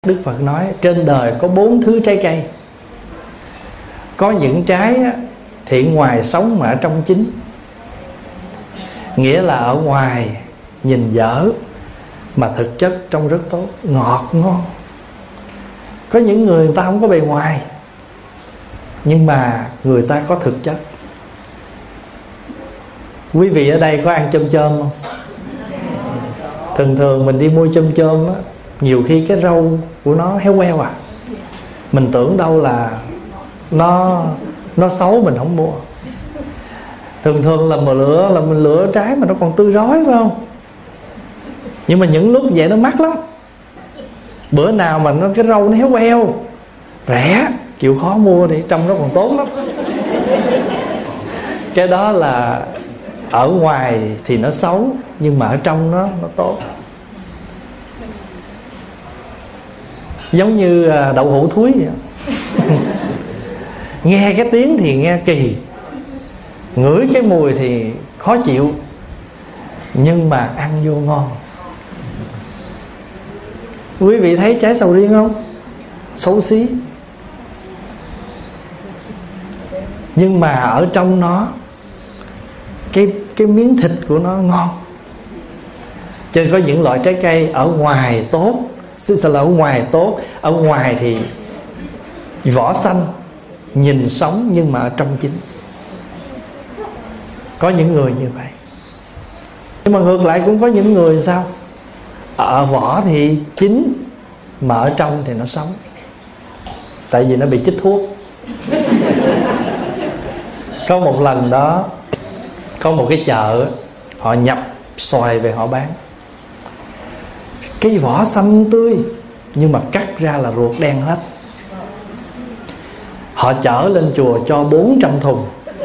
Đức Phật nói trên đời có 4 thứ trái cây. Có những trái thì ngoài sống mà ở trong chín. Nghĩa là ở ngoài nhìn dở mà thực chất trong rất tốt, ngọt ngon. Có những người ta không có bề ngoài, nhưng mà người ta có thực chất. Quý vị ở đây có ăn chôm chôm không? Thường thường mình đi mua chôm chôm á, nhiều khi cái rau của nó héo queo à. Mình tưởng đâu là nó xấu mình không mua. Thường thường là mình lựa trái mà nó còn tươi rói, phải không? Nhưng mà những lúc vậy nó mắc lắm. Bữa nào mà cái rau nó héo queo, rẻ, chịu khó mua đi, trong nó còn tốt lắm. Cái đó là ở ngoài thì nó xấu, nhưng mà ở trong nó tốt. Giống như đậu hũ thúi vậy. Nghe cái tiếng thì nghe kỳ, ngửi cái mùi thì khó chịu, nhưng mà ăn vô ngon. Quý vị thấy trái sầu riêng không? Xấu xí, nhưng mà ở trong nó cái miếng thịt của nó ngon. Cho nên có những loại trái cây ở ngoài tốt, là ở ngoài tốt, ở ngoài thì vỏ xanh, nhìn sống, nhưng mà ở trong chín. Có những người như vậy. Nhưng mà ngược lại cũng có những người sao? Ở vỏ thì chín, mà ở trong thì nó sống. Tại vì nó bị chích thuốc. Có một lần đó, có một cái chợ, họ nhập xoài về họ bán. Cái vỏ xanh tươi, nhưng mà cắt ra là ruột đen hết. Họ chở lên chùa cho 400 thùng.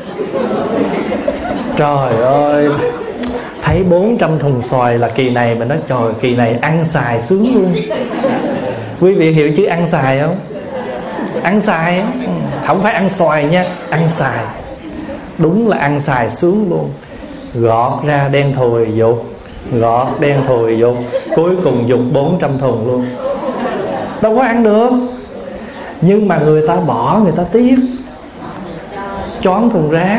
Trời ơi, thấy 400 thùng xoài là kỳ này mình nói trời, kỳ này ăn xài sướng luôn. Quý vị hiểu chữ ăn xài không? Ăn xài không phải ăn xoài nha, ăn xài. Đúng là ăn xài sướng luôn. Gọt ra đen thùi dục, gọt đen thùi dục, cuối cùng dục 400 thùng luôn. Đâu có ăn được. Nhưng mà người ta bỏ, người ta tiếc, choán thùng rác,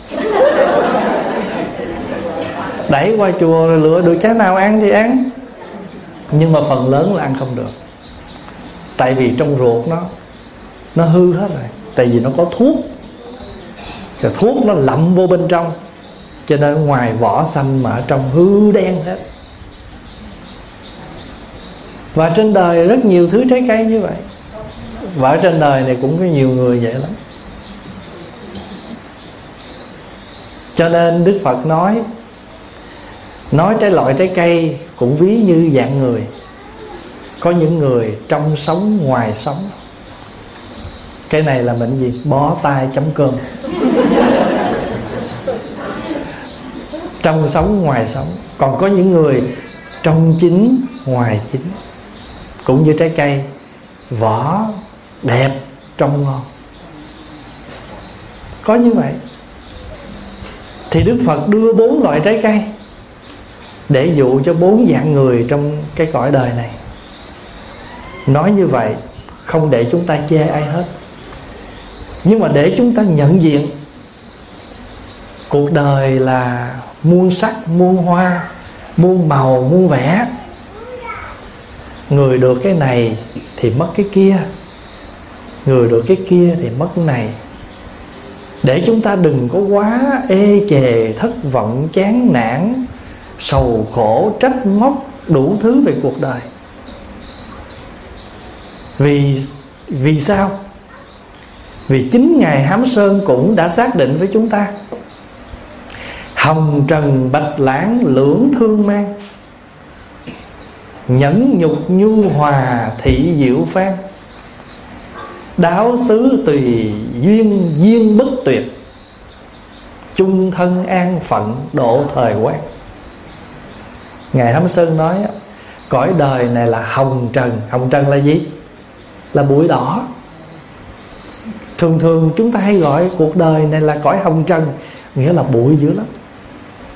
đẩy qua chùa rồi lựa được trái nào ăn thì ăn. Nhưng mà phần lớn là ăn không được. Tại vì trong ruột nó hư hết rồi. Tại vì nó có thuốc, cái thuốc nó lậm vô bên trong. Cho nên ngoài vỏ xanh mà ở trong hư đen hết. Và trên đời rất nhiều thứ trái cây như vậy. Và ở trên đời này cũng có nhiều người vậy lắm. Cho nên Đức Phật nói trái loại trái cây cũng ví như dạng người. Có những người trong sống ngoài sống. Cái này là mệnh gì? Bó tay chấm cơm. Trong sống ngoài sống. Còn có những người trong chín ngoài chín. Cũng như trái cây, vỏ đẹp trong ngon. Có như vậy. Thì Đức Phật đưa 4 loại trái cây để dụ cho 4 dạng người trong cái cõi đời này. Nói như vậy không để chúng ta chê ai hết, nhưng mà để chúng ta nhận diện cuộc đời là muôn sắc, muôn hoa, muôn màu, muôn vẻ. Người được cái này thì mất cái kia, người được cái kia thì mất cái này. Để chúng ta đừng có quá ê chề, thất vọng, chán nản, sầu khổ, trách móc đủ thứ về cuộc đời. Vì sao? Vì chính Ngài Hám Sơn cũng đã xác định với chúng ta: hồng trần bạch lãng lưỡng thương mang, nhẫn nhục nhu hòa thị diệu phan, đáo xứ tùy duyên duyên bất tuyệt, chung thân an phận độ thời quan. Ngài Hám Sơn nói cõi đời này là hồng trần. Hồng trần là gì? Là bụi đỏ. Thường thường chúng ta hay gọi cuộc đời này là cõi hồng trần, nghĩa là bụi dữ lắm.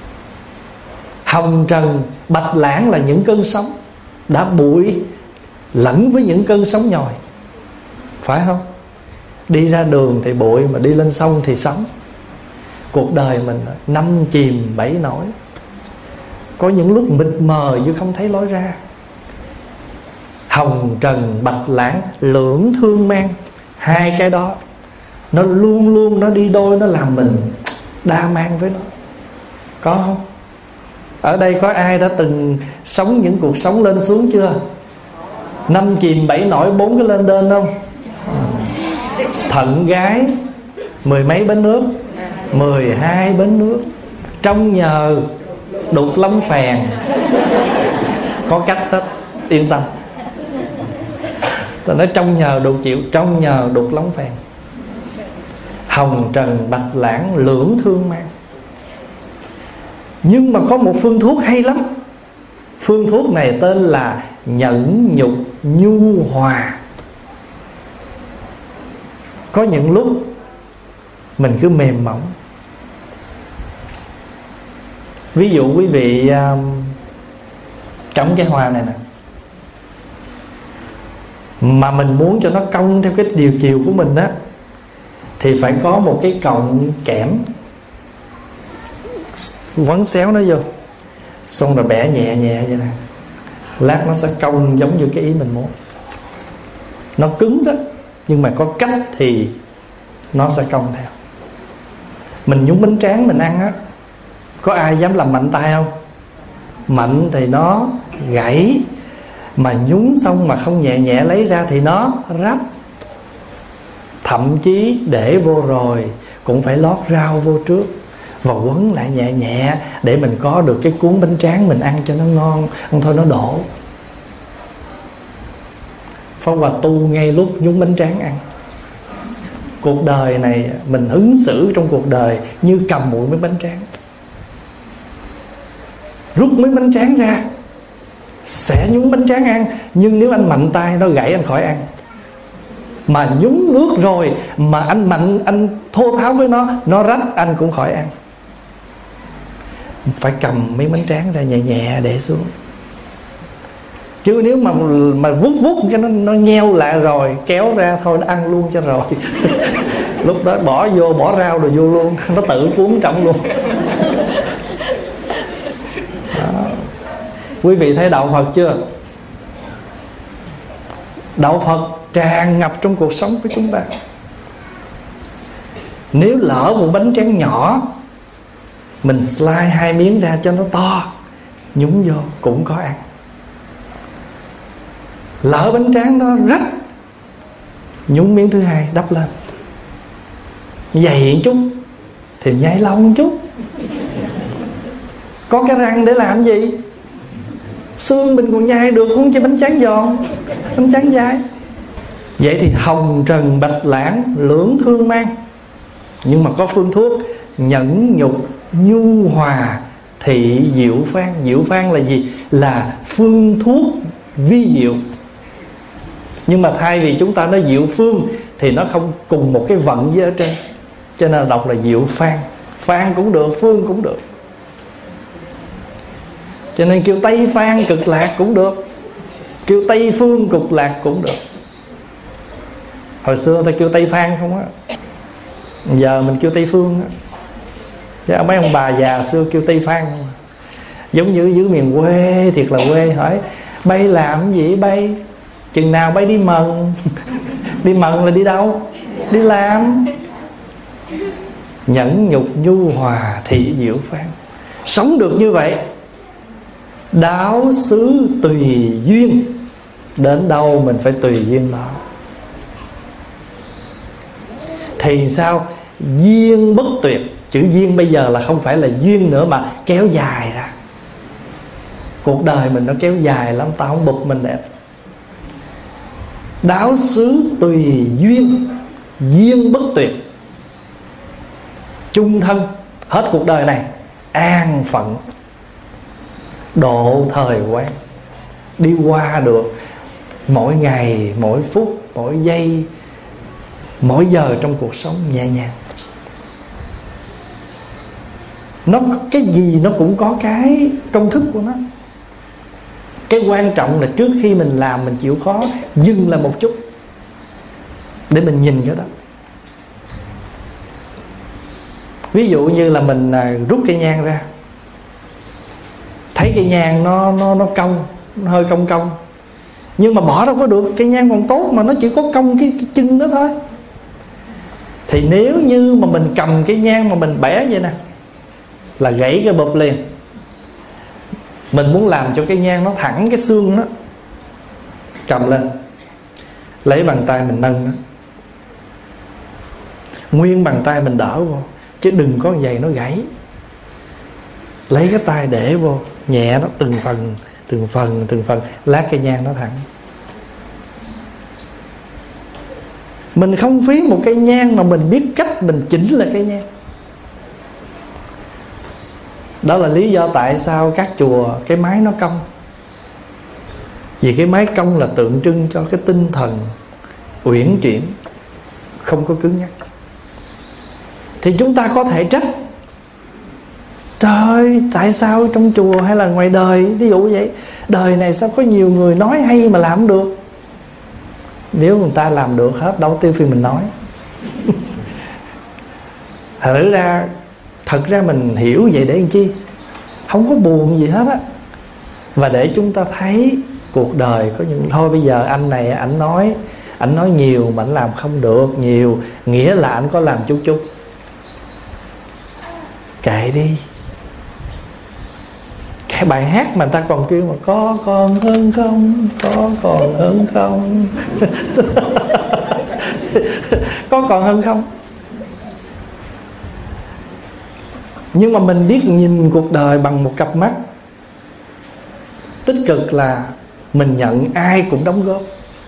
Hồng trần bạch lãng là những cơn sóng đã bụi, lẫn với những cơn sóng nhồi, phải không? Đi ra đường thì bụi, mà đi lên sông thì sóng. Cuộc đời mình năm chìm bảy nổi, có những lúc mịt mờ chứ không thấy lối ra. Hồng trần bạch lãng, lưỡng thương mang. Hai cái đó nó luôn luôn nó đi đôi, nó làm mình đa mang với nó. Có không? Ở đây có ai đã từng sống những cuộc sống lên xuống chưa? Năm chìm bảy nổi, 4 cái lên đên không? Thận gái 10 mấy bến nước, 12 bến nước, trong nhờ đục lắm phèn. Có cách hết, yên tâm. Tôi nói trong nhờ đục chịu, trong nhờ đục lắm phèn. Hồng trần bạch lãng, lưỡng thương mang. Nhưng mà có một phương thuốc hay lắm. Phương thuốc này tên là nhẫn nhục nhu hòa. Có những lúc mình cứ mềm mỏng. Ví dụ quý vị cắm cái hoa này nè, mà mình muốn cho nó cong theo cái điều chiều của mình á, thì phải có một cái cọng kẽm quấn xéo nó vô, xong rồi bẻ nhẹ nhẹ vậy nè. Lát nó sẽ cong giống như cái ý mình muốn. Nó cứng đó, nhưng mà có cách thì nó sẽ cong theo. Mình nhúng bánh tráng mình ăn á, có ai dám làm mạnh tay không? Mạnh thì nó gãy, mà nhúng xong mà không nhẹ nhẹ lấy ra thì nó rách. Thậm chí để vô rồi cũng phải lót rau vô trước và quấn lại nhẹ nhẹ để mình có được cái cuốn bánh tráng mình ăn cho nó ngon. Không thôi nó đổ. Pháp Hòa tu ngay lúc nhúng bánh tráng ăn. Cuộc đời này mình ứng xử trong cuộc đời như cầm muỗng miếng bánh tráng. Rút miếng bánh tráng ra sẽ nhúng bánh tráng ăn, nhưng nếu anh mạnh tay nó gãy anh khỏi ăn. Mà nhúng nước rồi mà anh mạnh, anh thô tháo với nó rách, anh cũng khỏi ăn. Phải cầm miếng bánh tráng ra nhẹ nhẹ để xuống. Chứ nếu mà vút vút cái nó nheo lại rồi, kéo ra thôi nó ăn luôn cho rồi. Lúc đó bỏ vô, bỏ rau rồi vô luôn, nó tự cuốn trọng luôn. Đó. Quý vị thấy đạo Phật chưa? Đạo Phật tràn ngập trong cuộc sống của chúng ta. Nếu lỡ một bánh tráng nhỏ, mình slice 2 miếng ra cho nó to, nhúng vô cũng có ăn. Lỡ bánh tráng nó rách, nhúng miếng thứ hai đắp lên, dày một chút thì nhai lâu một chút. Có cái răng để làm gì? Xương mình còn nhai được, không cho bánh tráng giòn, bánh tráng dai. Vậy thì hồng trần bạch lãng, lưỡng thương mang. Nhưng mà có phương thuốc nhẫn nhục nhu hòa thị diệu phan. Diệu phan là gì? Là phương thuốc vi diệu. Nhưng mà thay vì chúng ta nói diệu phương thì nó không cùng một cái vận với ở trên, cho nên đọc là diệu phan. Phan cũng được, phương cũng được. Cho nên kêu Tây Phan cực lạc cũng được, kêu Tây Phương cực lạc cũng được. Hồi xưa ta kêu Tây Phan không á, giờ mình kêu Tây Phương á. Chứ mấy ông bà già xưa kêu Tây Phan không. Giống như dưới miền quê, thiệt là quê. Hỏi bay làm gì bay? Chừng nào bay đi mần? Đi mần là đi đâu? Đi làm. Nhẫn nhục nhu hòa thị diệu phan. Sống được như vậy, đáo xứ tùy duyên. Đến đâu mình phải tùy duyên đó. Thì sao? Duyên bất tuyệt. Chữ duyên bây giờ là không phải là duyên nữa, mà kéo dài ra. Cuộc đời mình nó kéo dài lắm, tao không bụp mình đẹp. Đáo xứ tùy duyên, duyên bất tuyệt. Chung thân hết cuộc đời này, an phận độ thời quan. Đi qua được mỗi ngày, mỗi phút, mỗi giây, mỗi giờ trong cuộc sống nhẹ nhàng. Nó cái gì nó cũng có cái công thức của nó. Cái quan trọng là trước khi mình làm mình chịu khó dừng lại một chút để mình nhìn cái đó. Ví dụ như là mình rút cây nhang ra, thấy cây nhang nó cong, nó hơi cong cong, nhưng mà bỏ đâu có được, cây nhang còn tốt mà, nó chỉ có cong cái chân đó thôi. Thì nếu như mà mình cầm cái nhang mà mình bẻ vậy nè là gãy cái bụp liền. Mình muốn làm cho cái nhang nó thẳng cái xương đó, cầm lên, lấy bàn tay mình nâng nó, nguyên bàn tay mình đỡ vô, chứ đừng có giày nó gãy. Lấy cái tay để vô, nhẹ nó từng phần, lát cây nhang nó thẳng. Mình không phí một cây nhang mà mình biết cách mình chỉnh lại cây nhang. Đó là lý do tại sao các chùa cái mái nó cong. Vì cái mái cong là tượng trưng cho cái tinh thần uyển chuyển, không có cứng nhắc. Thì chúng ta có thể trách: trời ơi, tại sao trong chùa hay là ngoài đời, ví dụ vậy, đời này sao có nhiều người nói hay mà làm không được? Nếu người ta làm được hết, đâu tiêu phiên mình nói. Thật ra mình hiểu vậy để làm chi? Không có buồn gì hết á. Và để chúng ta thấy cuộc đời có những thôi, bây giờ anh này ảnh nói nhiều mà ảnh làm không được nhiều, nghĩa là ảnh có làm chút chút. Kệ đi. Cái bài hát mà người ta còn kêu mà có còn hơn không, có còn hơn không. Có còn hơn không. Nhưng mà mình biết nhìn cuộc đời bằng một cặp mắt tích cực, là mình nhận ai cũng đóng góp.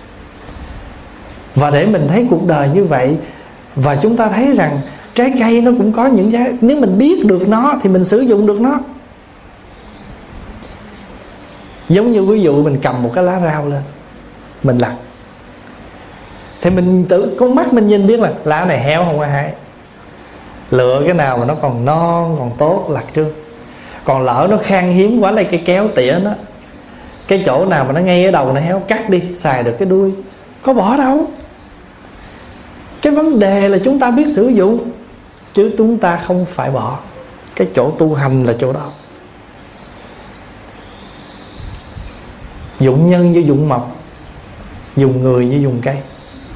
Và để mình thấy cuộc đời như vậy, và chúng ta thấy rằng trái cây nó cũng có những giá, nếu mình biết được nó thì mình sử dụng được nó. Giống như ví dụ mình cầm một cái lá rau lên, mình lặt, thì mình tự con mắt mình nhìn biết là lá này héo không ai hái, lựa cái nào mà nó còn non còn tốt lặt trước. Còn lỡ nó khan hiếm quá, lấy cái kéo tỉa nó, cái chỗ nào mà nó ngay ở đầu nó héo, cắt đi, xài được cái đuôi, có bỏ đâu. Cái vấn đề là chúng ta biết sử dụng, chứ chúng ta không phải bỏ. Cái chỗ tu hành là chỗ đó. Dụng nhân như dụng mộc, dùng người như dùng cây.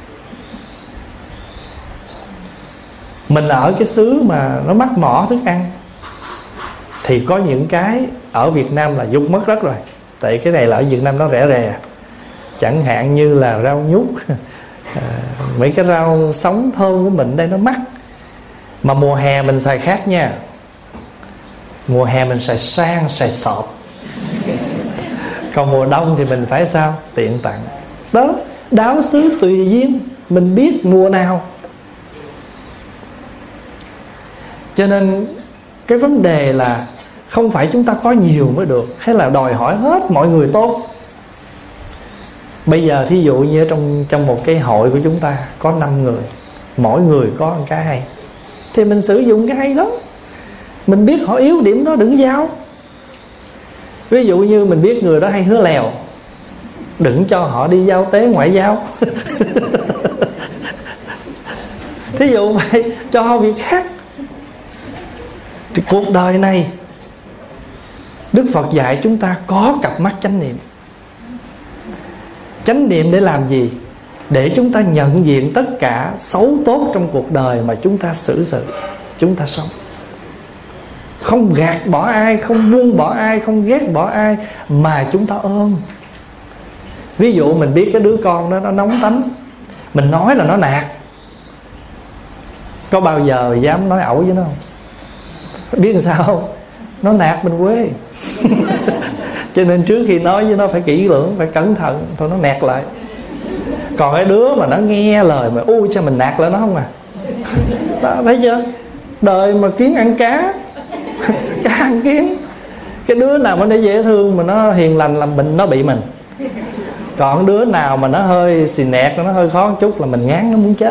Mình ở cái xứ mà nó mắc mỏ thức ăn, thì có những cái ở Việt Nam là dùng mất rất rồi. Tại cái này là ở Việt Nam nó rẻ rè. Chẳng hạn như là rau nhút, mấy cái rau sống thơm của mình đây nó mắc. Mà mùa hè mình xài khác nha. Mùa hè mình xài sang, xài sọp. Còn mùa đông thì mình phải sao? Tiện tặng. Đó, đáo xứ tùy duyên, mình biết mùa nào. Cho nên cái vấn đề là không phải chúng ta có nhiều mới được, hay là đòi hỏi hết mọi người tốt. Bây giờ thí dụ như trong một cái hội của chúng ta có 5 người, mỗi người có một cái hay, thì mình sử dụng cái hay đó. Mình biết họ yếu điểm đó, đừng giao. Ví dụ như mình biết người đó hay hứa lèo, đừng cho họ đi giao tế ngoại giao. Thí dụ vậy, cho việc khác. Thì cuộc đời này Đức Phật dạy chúng ta có cặp mắt chánh niệm. Chánh niệm để làm gì? Để chúng ta nhận diện tất cả xấu tốt trong cuộc đời mà chúng ta xử sự, chúng ta sống. Không gạt bỏ ai, không buông bỏ ai, không ghét bỏ ai, mà chúng ta ôm. Ví dụ mình biết cái đứa con đó nó nóng tánh, mình nói là nó nạt, có bao giờ dám nói ẩu với nó không? Biết làm sao không? Nó nạt mình quê. Cho nên trước khi nói với nó phải kỹ lưỡng, phải cẩn thận, thôi nó nạt lại. Còn cái đứa mà nó nghe lời mà ui sao mình nạt lại nó không à. Đó, thấy chưa? Đời mà kiến ăn cá, cá ăn kiến. Cái đứa nào mà nó dễ thương mà nó hiền lành làm bệnh, nó bị mình. Còn đứa nào mà nó hơi xì nẹt, nó hơi khó một chút là mình ngán nó muốn chết.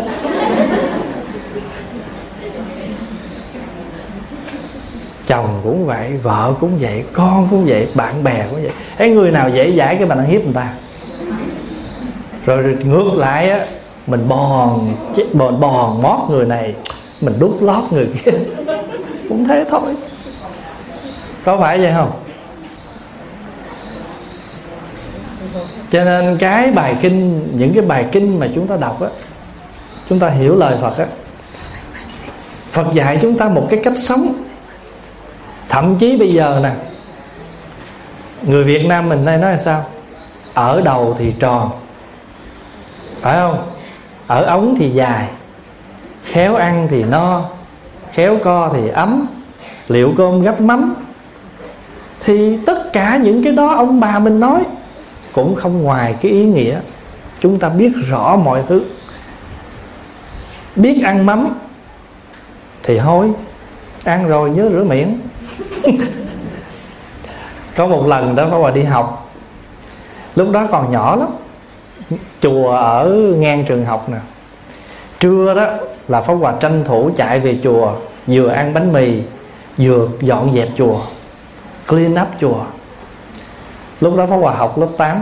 chồng cũng vậy, vợ cũng vậy, con cũng vậy, bạn bè cũng vậy. Cái người nào dễ dãi cái mình ăn hiếp người ta. Rồi ngược lại á, mình bòn mót người này, mình đút lót người kia. Cũng thế thôi. Có phải vậy không? Cho nên cái bài kinh, những cái bài kinh mà chúng ta đọc á, chúng ta hiểu lời Phật á, Phật dạy chúng ta một cái cách sống. Thậm chí bây giờ nè, người Việt Nam mình đây nói là sao? Ở đầu thì tròn, phải không? Ở ống thì dài, khéo ăn thì no, khéo co thì ấm, liệu cơm gắp mắm. Thì tất cả những cái đó ông bà mình nói cũng không ngoài cái ý nghĩa chúng ta biết rõ mọi thứ. Biết ăn mắm thì thôi, ăn rồi nhớ rửa miệng. Có một lần đó Pháp Hòa đi học, lúc đó còn nhỏ lắm, chùa ở ngang trường học nè. Trưa đó là Pháp Hòa tranh thủ chạy về chùa, vừa ăn bánh mì vừa dọn dẹp chùa, clean up chùa. Lúc đó Pháp Hòa học lớp 8.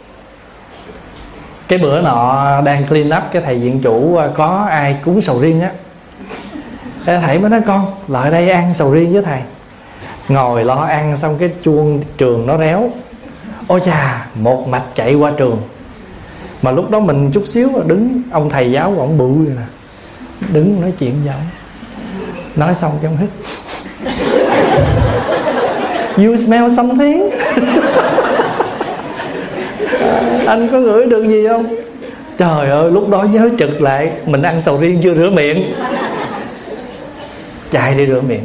Cái bữa nọ đang clean up, cái thầy viện chủ có ai cúng sầu riêng á, thầy mới nói con lại đây ăn sầu riêng với thầy. Ngồi lo ăn xong cái chuông trường nó réo, ôi chà, một mạch chạy qua trường. Mà lúc đó mình chút xíu là đứng, ông thầy giáo ổng bự rồi nè, đứng nói chuyện với ổng. Nói xong cái ông hít You smell something. Anh có ngửi được gì không? Trời ơi, lúc đó nhớ trực lại, mình ăn sầu riêng chưa rửa miệng, chạy đi rửa miệng.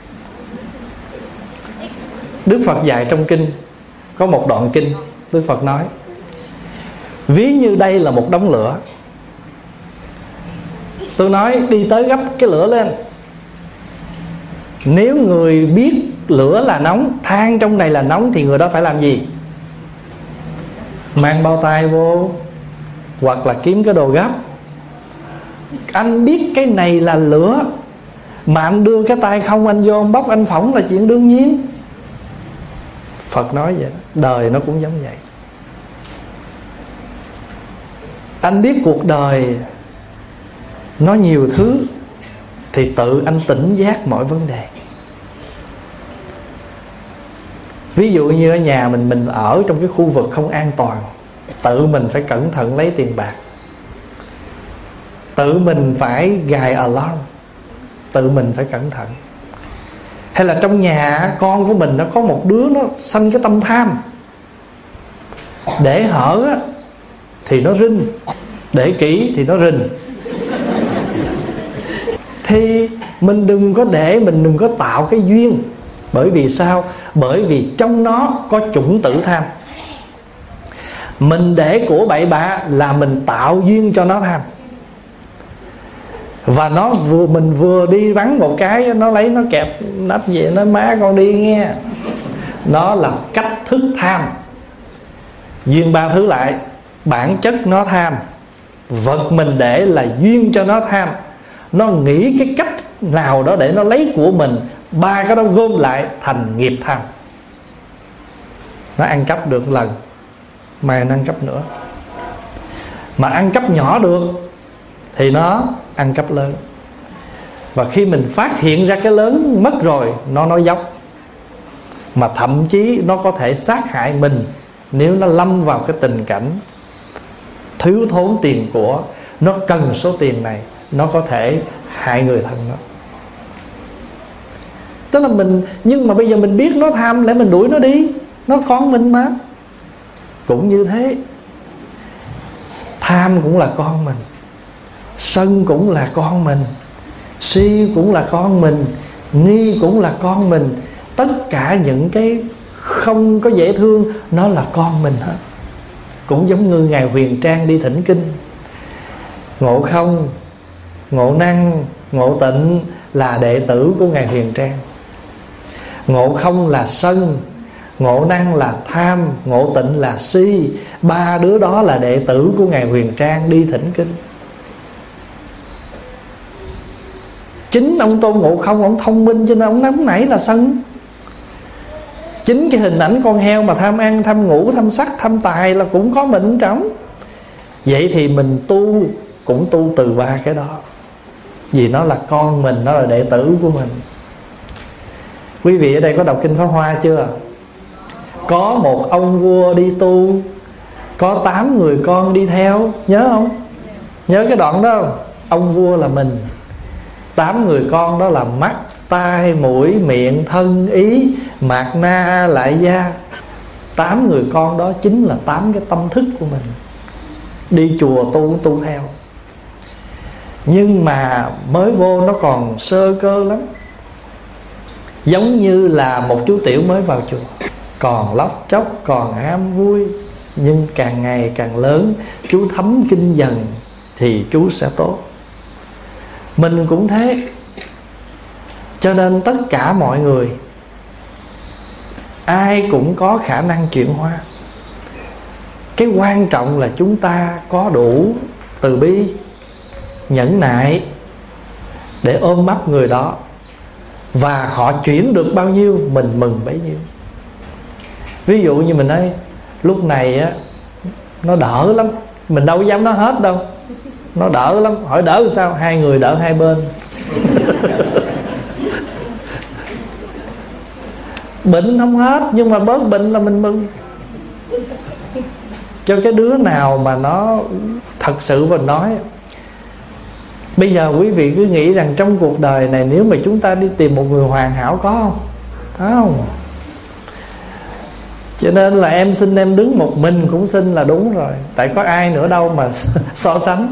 Đức Phật dạy trong kinh, có một đoạn kinh Đức Phật nói, ví như đây là một đống lửa. Tôi nói đi tới gấp cái lửa lên. Nếu người biết lửa là nóng, than trong này là nóng, thì người đó phải làm gì? Mang bao tay vô, hoặc là kiếm cái đồ gấp. Anh biết cái này là lửa, mà anh đưa cái tay không, anh vô anh bóc anh phỏng là chuyện đương nhiên. Phật nói vậy đó. Đời nó cũng giống vậy. Anh biết cuộc đời nó nhiều thứ, thì tự anh tỉnh giác mọi vấn đề. Ví dụ như ở nhà mình ở trong cái khu vực không an toàn, tự mình phải cẩn thận lấy tiền bạc, tự mình phải gài alarm, tự mình phải cẩn thận. Hay là trong nhà con của mình nó có một đứa nó sanh cái tâm tham, để hở á, thì nó rinh, để kỹ thì nó rình. Thì mình đừng có để, mình đừng có tạo cái duyên. Bởi vì sao? Bởi vì trong nó có chủng tử tham. Mình để của bậy bạ là mình tạo duyên cho nó tham. Và nó mình vừa đi vắng một cái, nó lấy nó kẹp nắp về, nó má con đi nghe. Nó là cách thức tham. Duyên ba thứ lại, bản chất nó tham, vật mình để là duyên cho nó tham. Nó nghĩ cái cách nào đó để nó lấy của mình, ba cái đó gom lại thành nghiệp tham. Nó ăn cắp được một lần, mai nó ăn cắp nữa. Mà ăn cắp nhỏ được thì nó ăn cắp lớn. Và khi mình phát hiện ra cái lớn mất rồi, nó nói dốc. Mà thậm chí nó có thể sát hại mình nếu nó lâm vào cái tình cảnh thiếu thốn tiền của, nó cần số tiền này, nó có thể hại người thân nó. Tức là mình, nhưng mà bây giờ mình biết nó tham, để mình đuổi nó đi, nó con mình mà. Cũng như thế, tham cũng là con mình, sân cũng là con mình, si cũng là con mình, nghi cũng là con mình. Tất cả những cái không có dễ thương, nó là con mình hết. Cũng giống như Ngài Huyền Trang đi thỉnh kinh, Ngộ Không, Ngộ Năng, Ngộ Tịnh là đệ tử của Ngài Huyền Trang. Ngộ Không là sân, Ngộ Năng là tham, Ngộ Tịnh là si. Ba đứa đó là đệ tử của Ngài Huyền Trang đi thỉnh kinh. Chính ông Tôn Ngộ Không, ông thông minh cho nên ông nóng nảy là sân. Chính cái hình ảnh con heo mà tham ăn, tham ngủ, tham sắc, tham tài là cũng có mình trong. Vậy thì mình tu cũng tu từ ba cái đó, vì nó là con mình, nó là đệ tử của mình. Quý vị ở đây có đọc Kinh Pháp Hoa chưa? Có một ông vua đi tu, có 8 người con đi theo. Nhớ không? Nhớ cái đoạn đó không? Ông vua là mình, 8 người con đó là mắt, tai, mũi, miệng, thân, ý, mạt na, lại gia. 8 người con đó chính là 8 cái tâm thức của mình. Đi chùa tu theo. Nhưng mà mới vô nó còn sơ cơ lắm. Giống như là một chú tiểu mới vào chùa, còn lóc chóc, còn ham vui. Nhưng càng ngày càng lớn, chú thấm kinh dần thì chú sẽ tốt. Mình cũng thế. Cho nên tất cả mọi người, ai cũng có khả năng chuyển hóa. Cái quan trọng là chúng ta có đủ từ bi, nhẫn nại để ôm ấp người đó. Và họ chuyển được bao nhiêu, mình mừng bấy nhiêu. Ví dụ như mình nói lúc này á, nó đỡ lắm, mình đâu dám nói hết đâu. Nó đỡ lắm. Hỏi đỡ làm sao? 2 người đỡ 2 bên. Bệnh không hết, nhưng mà bớt bệnh là mình mừng. Cho cái đứa nào mà nó thật sự mà nói. Bây giờ quý vị cứ nghĩ rằng trong cuộc đời này, nếu mà chúng ta đi tìm một người hoàn hảo có không? Không. Cho nên là em xin em đứng một mình cũng xin là đúng rồi. Tại có ai nữa đâu mà so sánh.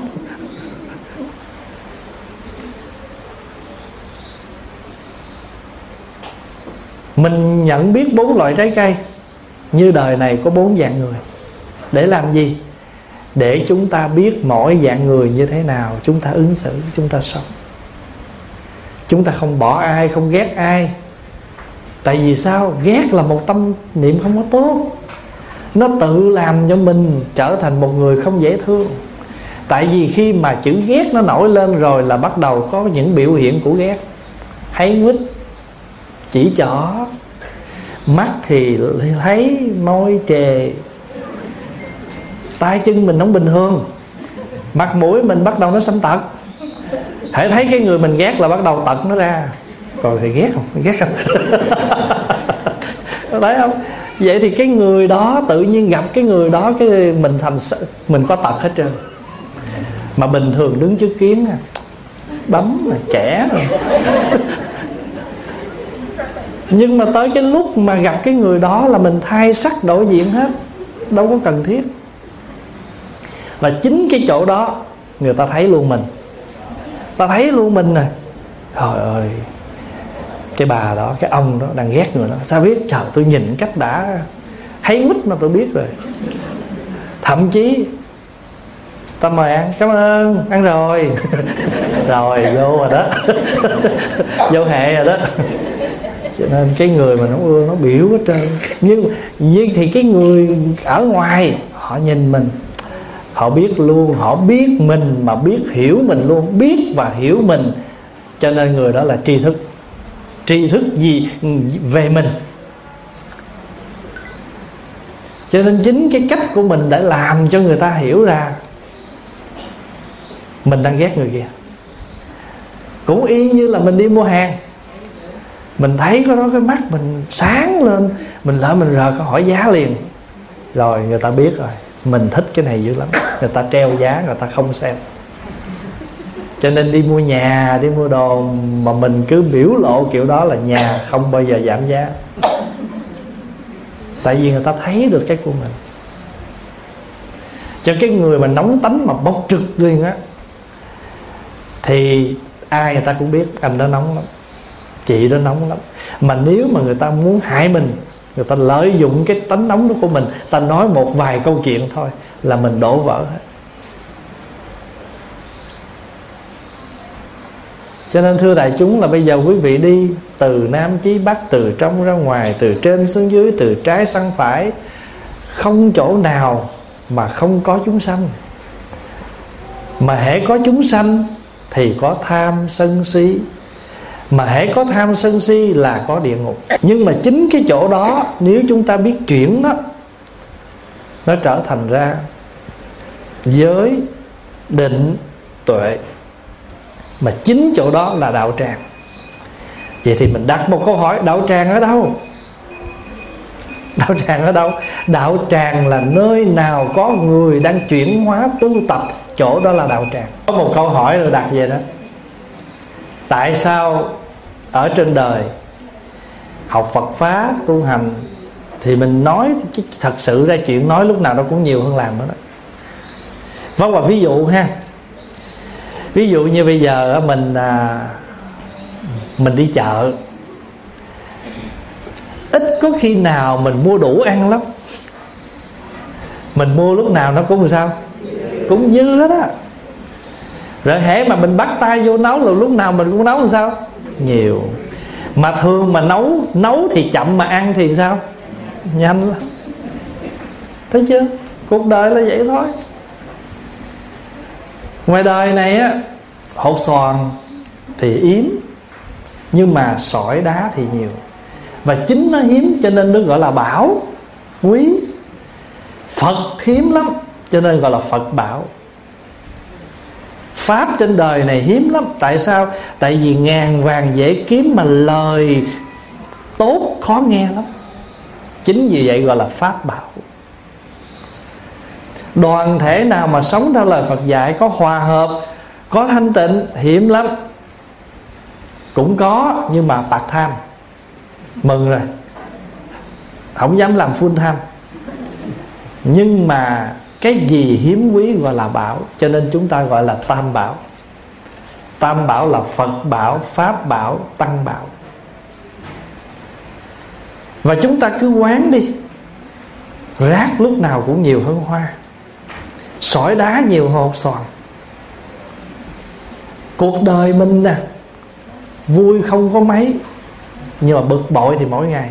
Mình nhận biết 4 loại trái cây. Như đời này có 4 dạng người. Để làm gì? Để chúng ta biết mỗi dạng người như thế nào, chúng ta ứng xử, chúng ta sống. Chúng ta không bỏ ai, không ghét ai. Tại vì sao? Ghét là một tâm niệm không có tốt. Nó tự làm cho mình trở thành một người không dễ thương. Tại vì khi mà chữ ghét nó nổi lên rồi là bắt đầu có những biểu hiện của ghét. Hay nguyết, chỉ trỏ, mắt thì thấy môi trề, tay chân mình không bình thường, mặt mũi mình bắt đầu nó sanh tật. Hãy thấy cái người mình ghét là bắt đầu tật nó ra. Rồi thì ghét không? Ghét không? Thấy không? Vậy thì cái người đó tự nhiên gặp cái người đó, cái mình có tật hết trơn. Mà bình thường đứng trước kiến bấm là trẻ rồi. Nhưng mà tới cái lúc mà gặp cái người đó là mình thay sắc đổi diện hết. Đâu có cần thiết. Và chính cái chỗ đó người ta thấy luôn mình. Ta thấy luôn mình nè. Trời ơi, cái bà đó, cái ông đó đang ghét người đó. Sao biết? Trời, tôi nhìn cách đã thấy quýt mà tôi biết rồi. Thậm chí ta mời ăn, cảm ơn, ăn rồi. Rồi vô rồi đó. Vô hệ rồi đó. Cho nên cái người mà nó ưa nó biểu hết trơn. Nhưng thì cái người ở ngoài họ nhìn mình, họ biết luôn, họ biết mình mà biết hiểu mình luôn. Biết và hiểu mình. Cho nên người đó là tri thức. Tri thức gì về mình. Cho nên chính cái cách của mình đã làm cho người ta hiểu ra mình đang ghét người kia. Cũng y như là mình đi mua hàng, mình thấy có đó cái mắt mình sáng lên, mình lỡ mình rờ có hỏi giá liền. Rồi người ta biết rồi, mình thích cái này dữ lắm. Người ta treo giá, người ta không xem. Cho nên đi mua nhà, đi mua đồ mà mình cứ biểu lộ kiểu đó là nhà không bao giờ giảm giá. Tại vì người ta thấy được cái của mình. Cho cái người mà nóng tánh mà bốc trực liền á, thì ai người ta cũng biết anh đó nóng lắm, chị đó nóng lắm. Mà nếu mà người ta muốn hại mình, người ta lợi dụng cái tánh nóng đó của mình, ta nói một vài câu chuyện thôi là mình đổ vỡ hết. Cho nên thưa đại chúng là bây giờ quý vị đi từ Nam chí Bắc, từ trong ra ngoài, từ trên xuống dưới, từ trái sang phải, không chỗ nào mà không có chúng sanh. Mà hễ có chúng sanh thì có tham sân si, Mà hễ có tham sân si là có địa ngục. Nhưng mà chính cái chỗ đó, nếu chúng ta biết chuyển đó, nó trở thành ra giới, định, tuệ. Mà chính chỗ đó là đạo tràng. Vậy thì mình đặt một câu hỏi: đạo tràng ở đâu? Đạo tràng ở đâu? Đạo tràng là nơi nào có người đang chuyển hóa tu tập, chỗ đó là đạo tràng. Có một câu hỏi được đặt về đó: tại sao ở trên đời học Phật Pháp, tu hành thì mình nói thật sự ra chuyện nói lúc nào nó cũng nhiều hơn làm đó. Vâng, và ví dụ ha, ví dụ như bây giờ mình đi chợ, ít có khi nào mình mua đủ ăn lắm. Mình mua lúc nào nó cũng làm sao? Cũng dư hết á. Rồi hễ mà mình bắt tay vô nấu là lúc nào mình cũng nấu làm sao? Nhiều. Mà thường mà nấu thì chậm, mà ăn thì sao? Nhanh lắm. Thấy chưa? Cuộc đời là vậy thôi. Ngoài đời này á, hột xoàn thì yếm, nhưng mà sỏi đá thì nhiều. Và chính nó hiếm cho nên nó gọi là bảo, quý. Phật hiếm lắm cho nên gọi là Phật bảo. Pháp trên đời này hiếm lắm. Tại sao? Tại vì ngàn vàng dễ kiếm mà lời tốt khó nghe lắm. Chính vì vậy gọi là Pháp bảo. Đoàn thể nào mà sống theo lời Phật dạy, có hòa hợp, có thanh tịnh, hiếm lắm. Cũng có, nhưng mà bạc tham. Mừng rồi, không dám làm full tham. Nhưng mà cái gì hiếm quý gọi là bảo. Cho nên chúng ta gọi là tam bảo. Tam bảo là Phật bảo, Pháp bảo, Tăng bảo. Và chúng ta cứ quán đi, rác lúc nào cũng nhiều hơn hoa, sỏi đá nhiều hơn hột xoàn. Cuộc đời mình nè, vui không có mấy, nhưng mà bực bội thì mỗi ngày.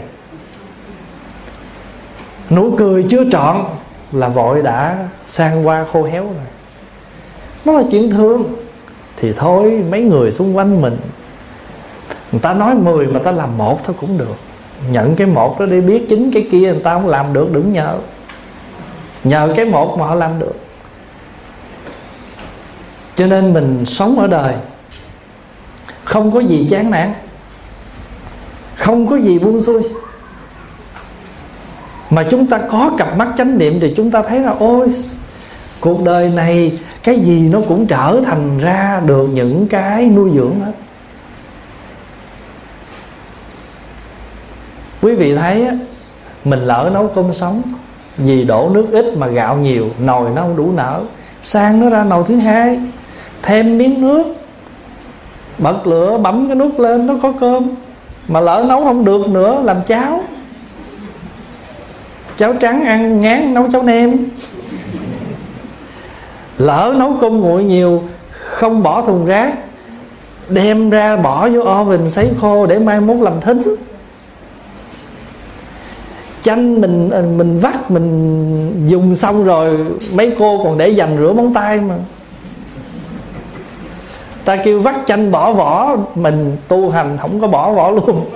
Nụ cười chưa trọn là vội đã sang hoa khô héo rồi. Nó là chuyện thương. Thì thôi, mấy người xung quanh mình, người ta nói 10 mà ta làm 1 thôi cũng được. Nhận cái 1 đó để biết chính cái kia người ta không làm được, đừng nhờ. Nhờ cái 1 mà họ làm được. Cho nên mình sống ở đời không có gì chán nản, không có gì buông xuôi. Mà chúng ta có cặp mắt chánh niệm thì chúng ta thấy là ôi, cuộc đời này cái gì nó cũng trở thành ra được những cái nuôi dưỡng hết. Quý vị thấy á, mình lỡ nấu cơm sống, vì đổ nước ít mà gạo nhiều, nồi nó không đủ nở, sang nó ra nồi thứ hai, thêm miếng nước, bật lửa bấm cái nút lên, nó có cơm. Mà lỡ nấu không được nữa, làm cháo trắng ăn ngán, nấu cháo nem. Lỡ nấu cơm nguội nhiều, không bỏ thùng rác, đem ra bỏ vô oven sấy khô để mai mốt làm thính. Chanh mình vắt, mình dùng xong rồi mấy cô còn để dành rửa móng tay mà. Ta kêu vắt chanh bỏ vỏ, mình tu hành không có bỏ vỏ luôn.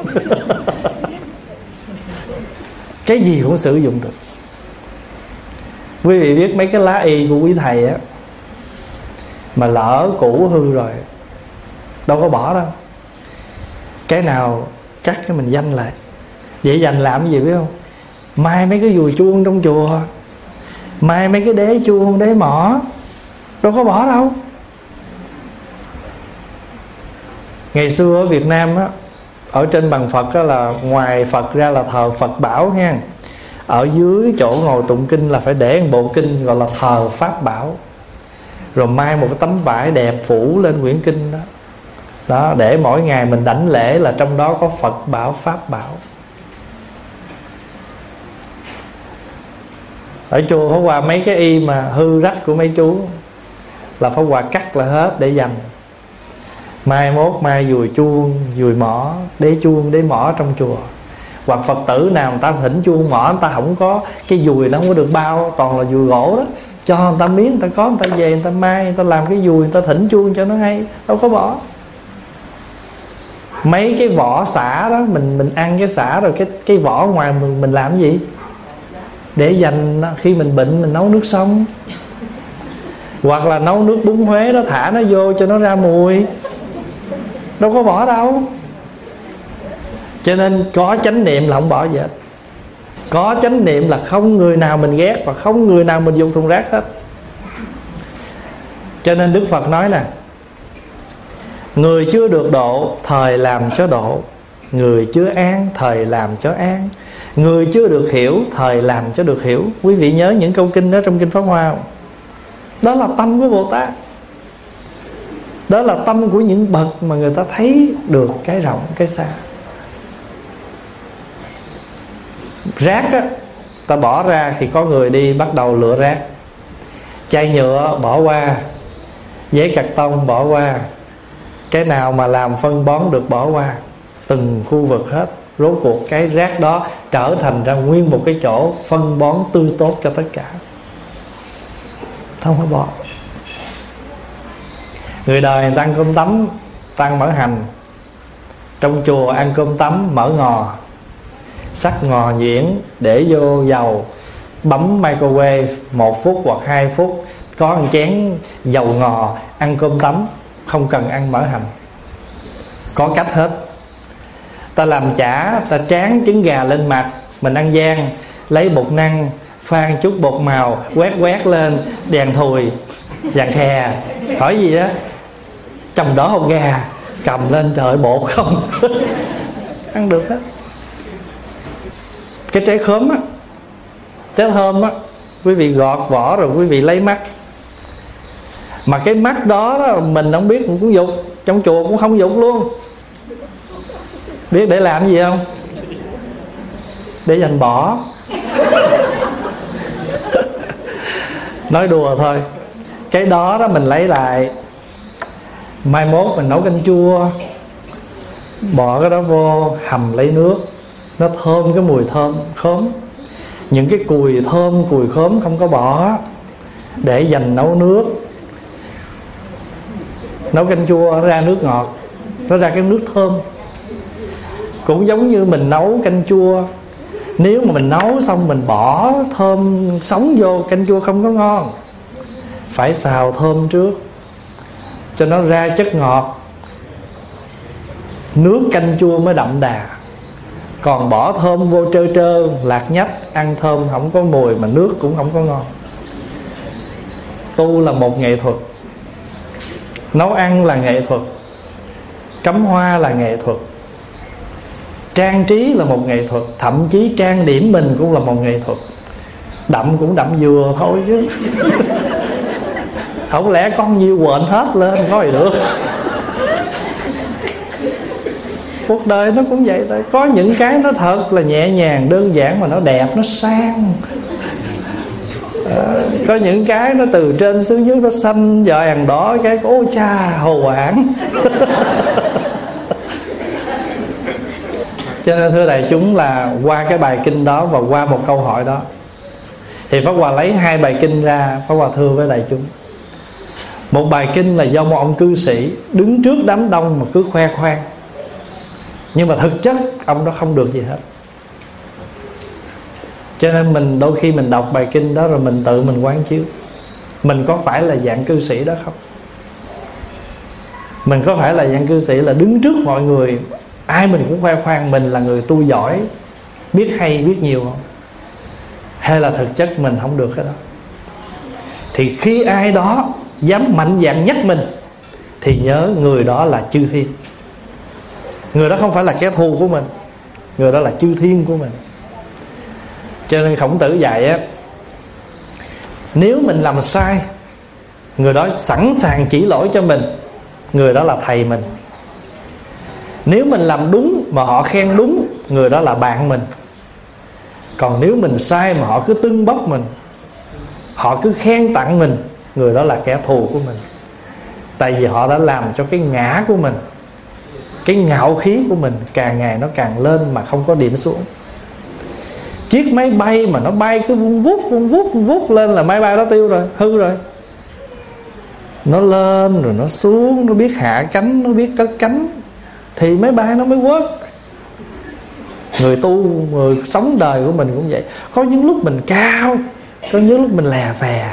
Cái gì cũng sử dụng được. Quý vị biết mấy cái lá y của quý thầy á, mà lỡ cũ hư rồi đâu có bỏ đâu. Cái nào cắt cái mình danh lại. Vậy dành làm cái gì biết không? Mai mấy cái dùi chuông trong chùa, mai mấy cái đế chuông, đế mỏ, đâu có bỏ đâu. Ngày xưa ở Việt Nam á, ở trên bằng Phật á, là ngoài Phật ra là thờ Phật bảo ha. Ở dưới chỗ ngồi tụng kinh là phải để một bộ kinh gọi là thờ Pháp bảo. Rồi mai một cái tấm vải đẹp phủ lên quyển kinh đó. Đó, để mỗi ngày mình đảnh lễ là trong đó có Phật bảo, Pháp bảo. Ở chùa Pháp Hòa mấy cái y mà hư rách của mấy chú là Pháp Hòa cắt lại hết để dành. Mai mốt mai dùi chuông, dùi mỏ, đế chuông, đế mỏ trong chùa. Hoặc Phật tử nào người ta thỉnh chuông mỏ, người ta không có cái dùi, nó không có được bao, toàn là dùi gỗ đó, cho người ta miếng, người ta có, người ta về, người ta mai, người ta làm cái dùi, người ta thỉnh chuông cho nó hay, đâu có bỏ. Mấy cái vỏ sả đó, mình ăn cái sả rồi cái vỏ ngoài mình làm cái gì? Để dành khi mình bệnh mình nấu nước sông, hoặc là nấu nước bún Huế đó, thả nó vô cho nó ra mùi, đâu có bỏ đâu. Cho nên có chánh niệm là không bỏ gì hết. Có chánh niệm là không người nào mình ghét và không người nào mình dùng thùng rác hết. Cho nên Đức Phật nói nè, người chưa được độ thời làm cho độ, người chưa an thời làm cho an, người chưa được hiểu thời làm cho được hiểu. Quý vị nhớ những câu kinh đó trong Kinh Pháp Hoa không? Đó là tâm của Bồ Tát. Đó là tâm của những bậc mà người ta thấy được cái rộng cái xa. Rác á, ta bỏ ra thì có người đi bắt đầu lựa rác. Chai nhựa bỏ qua, giấy cạc tông bỏ qua, cái nào mà làm phân bón được bỏ qua. Từng khu vực hết. Rốt cuộc cái rác đó trở thành ra nguyên một cái chỗ phân bón tươi tốt cho tất cả. Không có bỏ. Người đời người ta ăn cơm tấm, ta ăn mỡ hành. Trong chùa ăn cơm tấm mỡ ngò, sắc ngò nhuyễn để vô dầu, bấm microwave 1 phút hoặc 2 phút, có một chén dầu ngò, ăn cơm tấm, không cần ăn mỡ hành. Có cách hết. Ta làm chả, ta tráng trứng gà lên mặt, mình ăn gian, lấy bột năng, pha chút bột màu, quét lên, đèn thùi, vàng khè, hỏi gì đó, chồng đỏ hột gà, cầm lên trời bột không. Ăn được hết. Cái trái khóm á, trái thơm á, quý vị gọt vỏ rồi quý vị lấy mắt. Mà cái mắt đó mình không biết cũng dục, trong chùa cũng không dục luôn. Biết để làm gì không? Để dành bỏ. Nói đùa thôi. Cái đó đó mình lấy lại, mai mốt mình nấu canh chua, bỏ cái đó vô hầm lấy nước, nó thơm cái mùi thơm khóm. Những cái cùi thơm, cùi khóm không có bỏ, để dành nấu nước. Nấu canh chua nó ra nước ngọt, nó ra cái nước thơm. Cũng giống như mình nấu canh chua, nếu mà mình nấu xong mình bỏ thơm sống vô, canh chua không có ngon. Phải xào thơm trước cho nó ra chất ngọt, nước canh chua mới đậm đà. Còn bỏ thơm vô trơ trơ, lạc nhách, ăn thơm không có mùi mà nước cũng không có ngon. Tu là một nghệ thuật, nấu ăn là nghệ thuật, cắm hoa là nghệ thuật, trang trí là một nghệ thuật, thậm chí trang điểm mình cũng là một nghệ thuật. Đậm cũng đậm vừa thôi chứ. Không lẽ con nhiều quện hết lên có gì được. Cuộc đời nó cũng vậy thôi. Có những cái nó thật là nhẹ nhàng, đơn giản mà nó đẹp, nó sang. Có những cái nó từ trên xuống dưới, nó xanh vàng đỏ, cái ôi cha hồ quảng. Cho nên thưa đại chúng là qua cái bài kinh đó và qua một câu hỏi đó, thì Pháp Hòa lấy 2 bài kinh ra, Pháp Hòa thưa với đại chúng. Một bài kinh là do một ông cư sĩ đứng trước đám đông mà cứ khoe khoang, nhưng mà thực chất ông đó không được gì hết. Cho nên mình đôi khi mình đọc bài kinh đó rồi mình tự mình quán chiếu, mình có phải là dạng cư sĩ đó không? Mình có phải là dạng cư sĩ là đứng trước mọi người, ai mình cũng khoe khoang mình là người tu giỏi, biết hay biết nhiều không? Hay là thực chất mình không được cái đó? Thì khi ai đó dám mạnh dạn nhắc mình, thì nhớ người đó là chư thiên. Người đó không phải là kẻ thù của mình, người đó là chư thiên của mình. Cho nên Khổng Tử dạy á, nếu mình làm sai, người đó sẵn sàng chỉ lỗi cho mình, người đó là thầy mình. Nếu mình làm đúng mà họ khen đúng, người đó là bạn mình. Còn nếu mình sai mà họ cứ tưng bốc mình, họ cứ khen tặng mình, người đó là kẻ thù của mình. Tại vì họ đã làm cho cái ngã của mình, cái ngạo khí của mình càng ngày nó càng lên mà không có điểm xuống. Chiếc máy bay mà nó bay cứ vung vút lên là máy bay đó tiêu rồi, hư rồi. Nó lên rồi nó xuống, nó biết hạ cánh, nó biết cất cánh. thì máy bay nó mới quất. Người tu, người sống đời của mình cũng vậy. Có những lúc mình cao, có những lúc mình lè phè.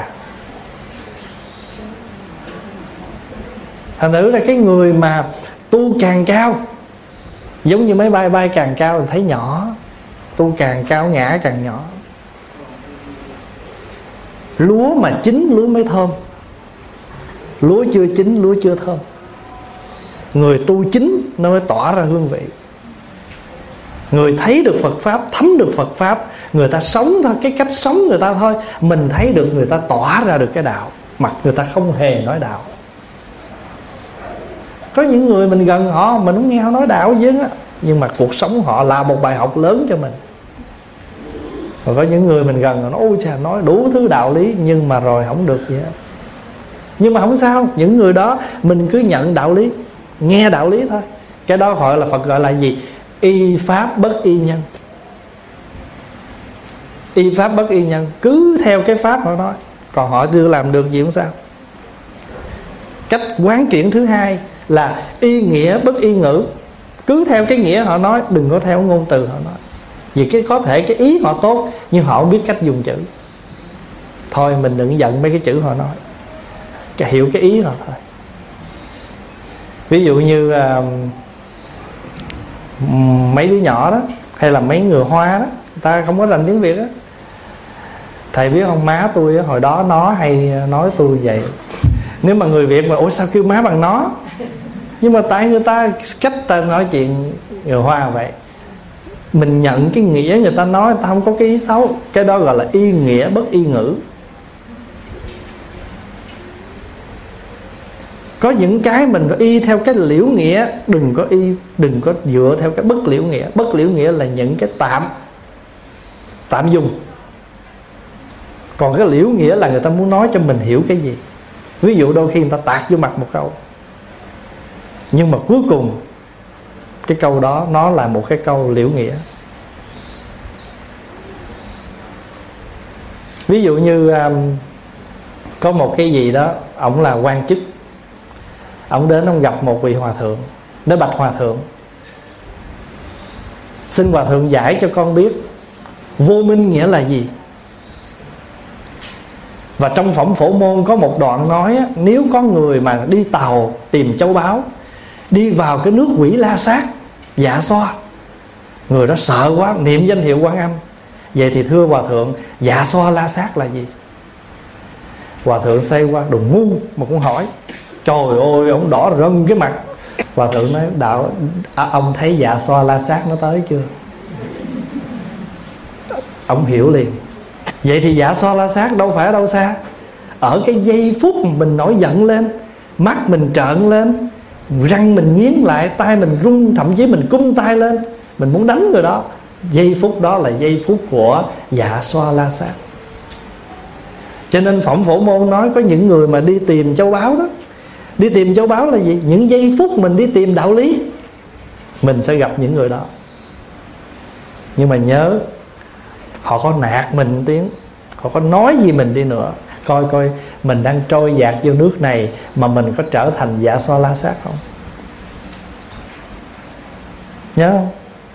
Thành thử là cái người mà tu càng cao, giống như máy bay bay càng cao thì thấy nhỏ, tu càng cao ngã càng nhỏ. Lúa mà chín lúa mới thơm, lúa chưa chín lúa chưa thơm. Người tu chín nó mới tỏa ra hương vị. Người thấy được Phật Pháp, thấm được Phật Pháp, người ta sống thôi, cái cách sống người ta thôi, mình thấy được người ta tỏa ra được cái đạo, mặt người ta không hề nói đạo. Có những người mình gần họ, mình không nghe họ nói đạo chứ á, nhưng mà cuộc sống họ là một bài học lớn cho mình. Còn có những người mình gần, họ nói ôi chà, nói đủ thứ đạo lý, nhưng mà rồi không được gì hết. Nhưng mà không sao, những người đó mình cứ nhận đạo lý, nghe đạo lý thôi. Cái đó gọi là Phật gọi là gì? Y pháp bất y nhân. Y pháp bất y nhân, cứ theo cái pháp họ nói. Còn họ chưa làm được gì không sao. Cách quán triển thứ hai là y nghĩa bất y ngữ. Cứ theo cái nghĩa họ nói, đừng có theo ngôn từ họ nói. Vì cái có thể cái ý họ tốt, nhưng họ không biết cách dùng chữ. Thôi mình đừng giận mấy cái chữ họ nói, cái hiểu cái ý họ thôi. Ví dụ như mấy đứa nhỏ đó, hay là mấy người Hoa đó, người ta không có rành tiếng Việt á. Thầy biết không, má tôi hồi đó nó hay nói tôi vậy. Nếu mà người Việt mà ủa sao kêu má bằng nó, nhưng mà tại người ta cách ta nói chuyện người Hoa vậy. Mình nhận cái nghĩa người ta nói, người ta không có cái ý xấu. Cái đó gọi là y nghĩa bất y ngữ. Có những cái mình y theo cái liễu nghĩa, đừng có dựa theo cái bất liễu nghĩa. Bất liễu nghĩa là những cái tạm dùng. Còn cái liễu nghĩa là người ta muốn nói cho mình hiểu cái gì. Ví dụ đôi khi người ta tạt vô mặt một câu, nhưng mà cuối cùng cái câu đó nó là một cái câu liễu nghĩa. Ví dụ như có một cái gì đó, ổng là quan chức, ổng đến ông gặp một vị hòa thượng, để bạch hòa thượng: xin hòa thượng giải cho con biết vô minh nghĩa là gì. Và trong Phẩm Phổ Môn có một đoạn nói, nếu có người mà đi tàu tìm châu báu, đi vào cái nước Quỷ La Sát, Dạ Xoa, người đó sợ quá, niệm danh hiệu Quan Âm. Vậy thì thưa hòa thượng, Dạ Xoa La Sát là gì? Hòa thượng xoay qua, đồ ngu mà cũng hỏi. Trời ơi, ông đỏ rân cái mặt. Hòa thượng nói: ông thấy Dạ Xoa La Sát nó tới chưa? Ông hiểu liền. Vậy thì Dạ Xoa La Sát đâu phải ở đâu xa. Ở cái giây phút mình nổi giận lên, mắt mình trợn lên, răng mình nghiến lại, tay mình run, thậm chí mình cung tay lên, mình muốn đánh người đó, giây phút đó là giây phút của Dạ Xoa La Sát. Cho nên Phẩm Phổ Môn nói có những người mà đi tìm châu báu đó. Đi tìm châu báu là gì? Những giây phút mình đi tìm đạo lý, mình sẽ gặp những người đó. Nhưng mà nhớ, họ có nạt mình tiếng, họ có nói gì mình đi nữa, coi coi mình đang trôi dạt vô nước này mà mình có trở thành Dạ Xoa La Sát không. Nhớ không?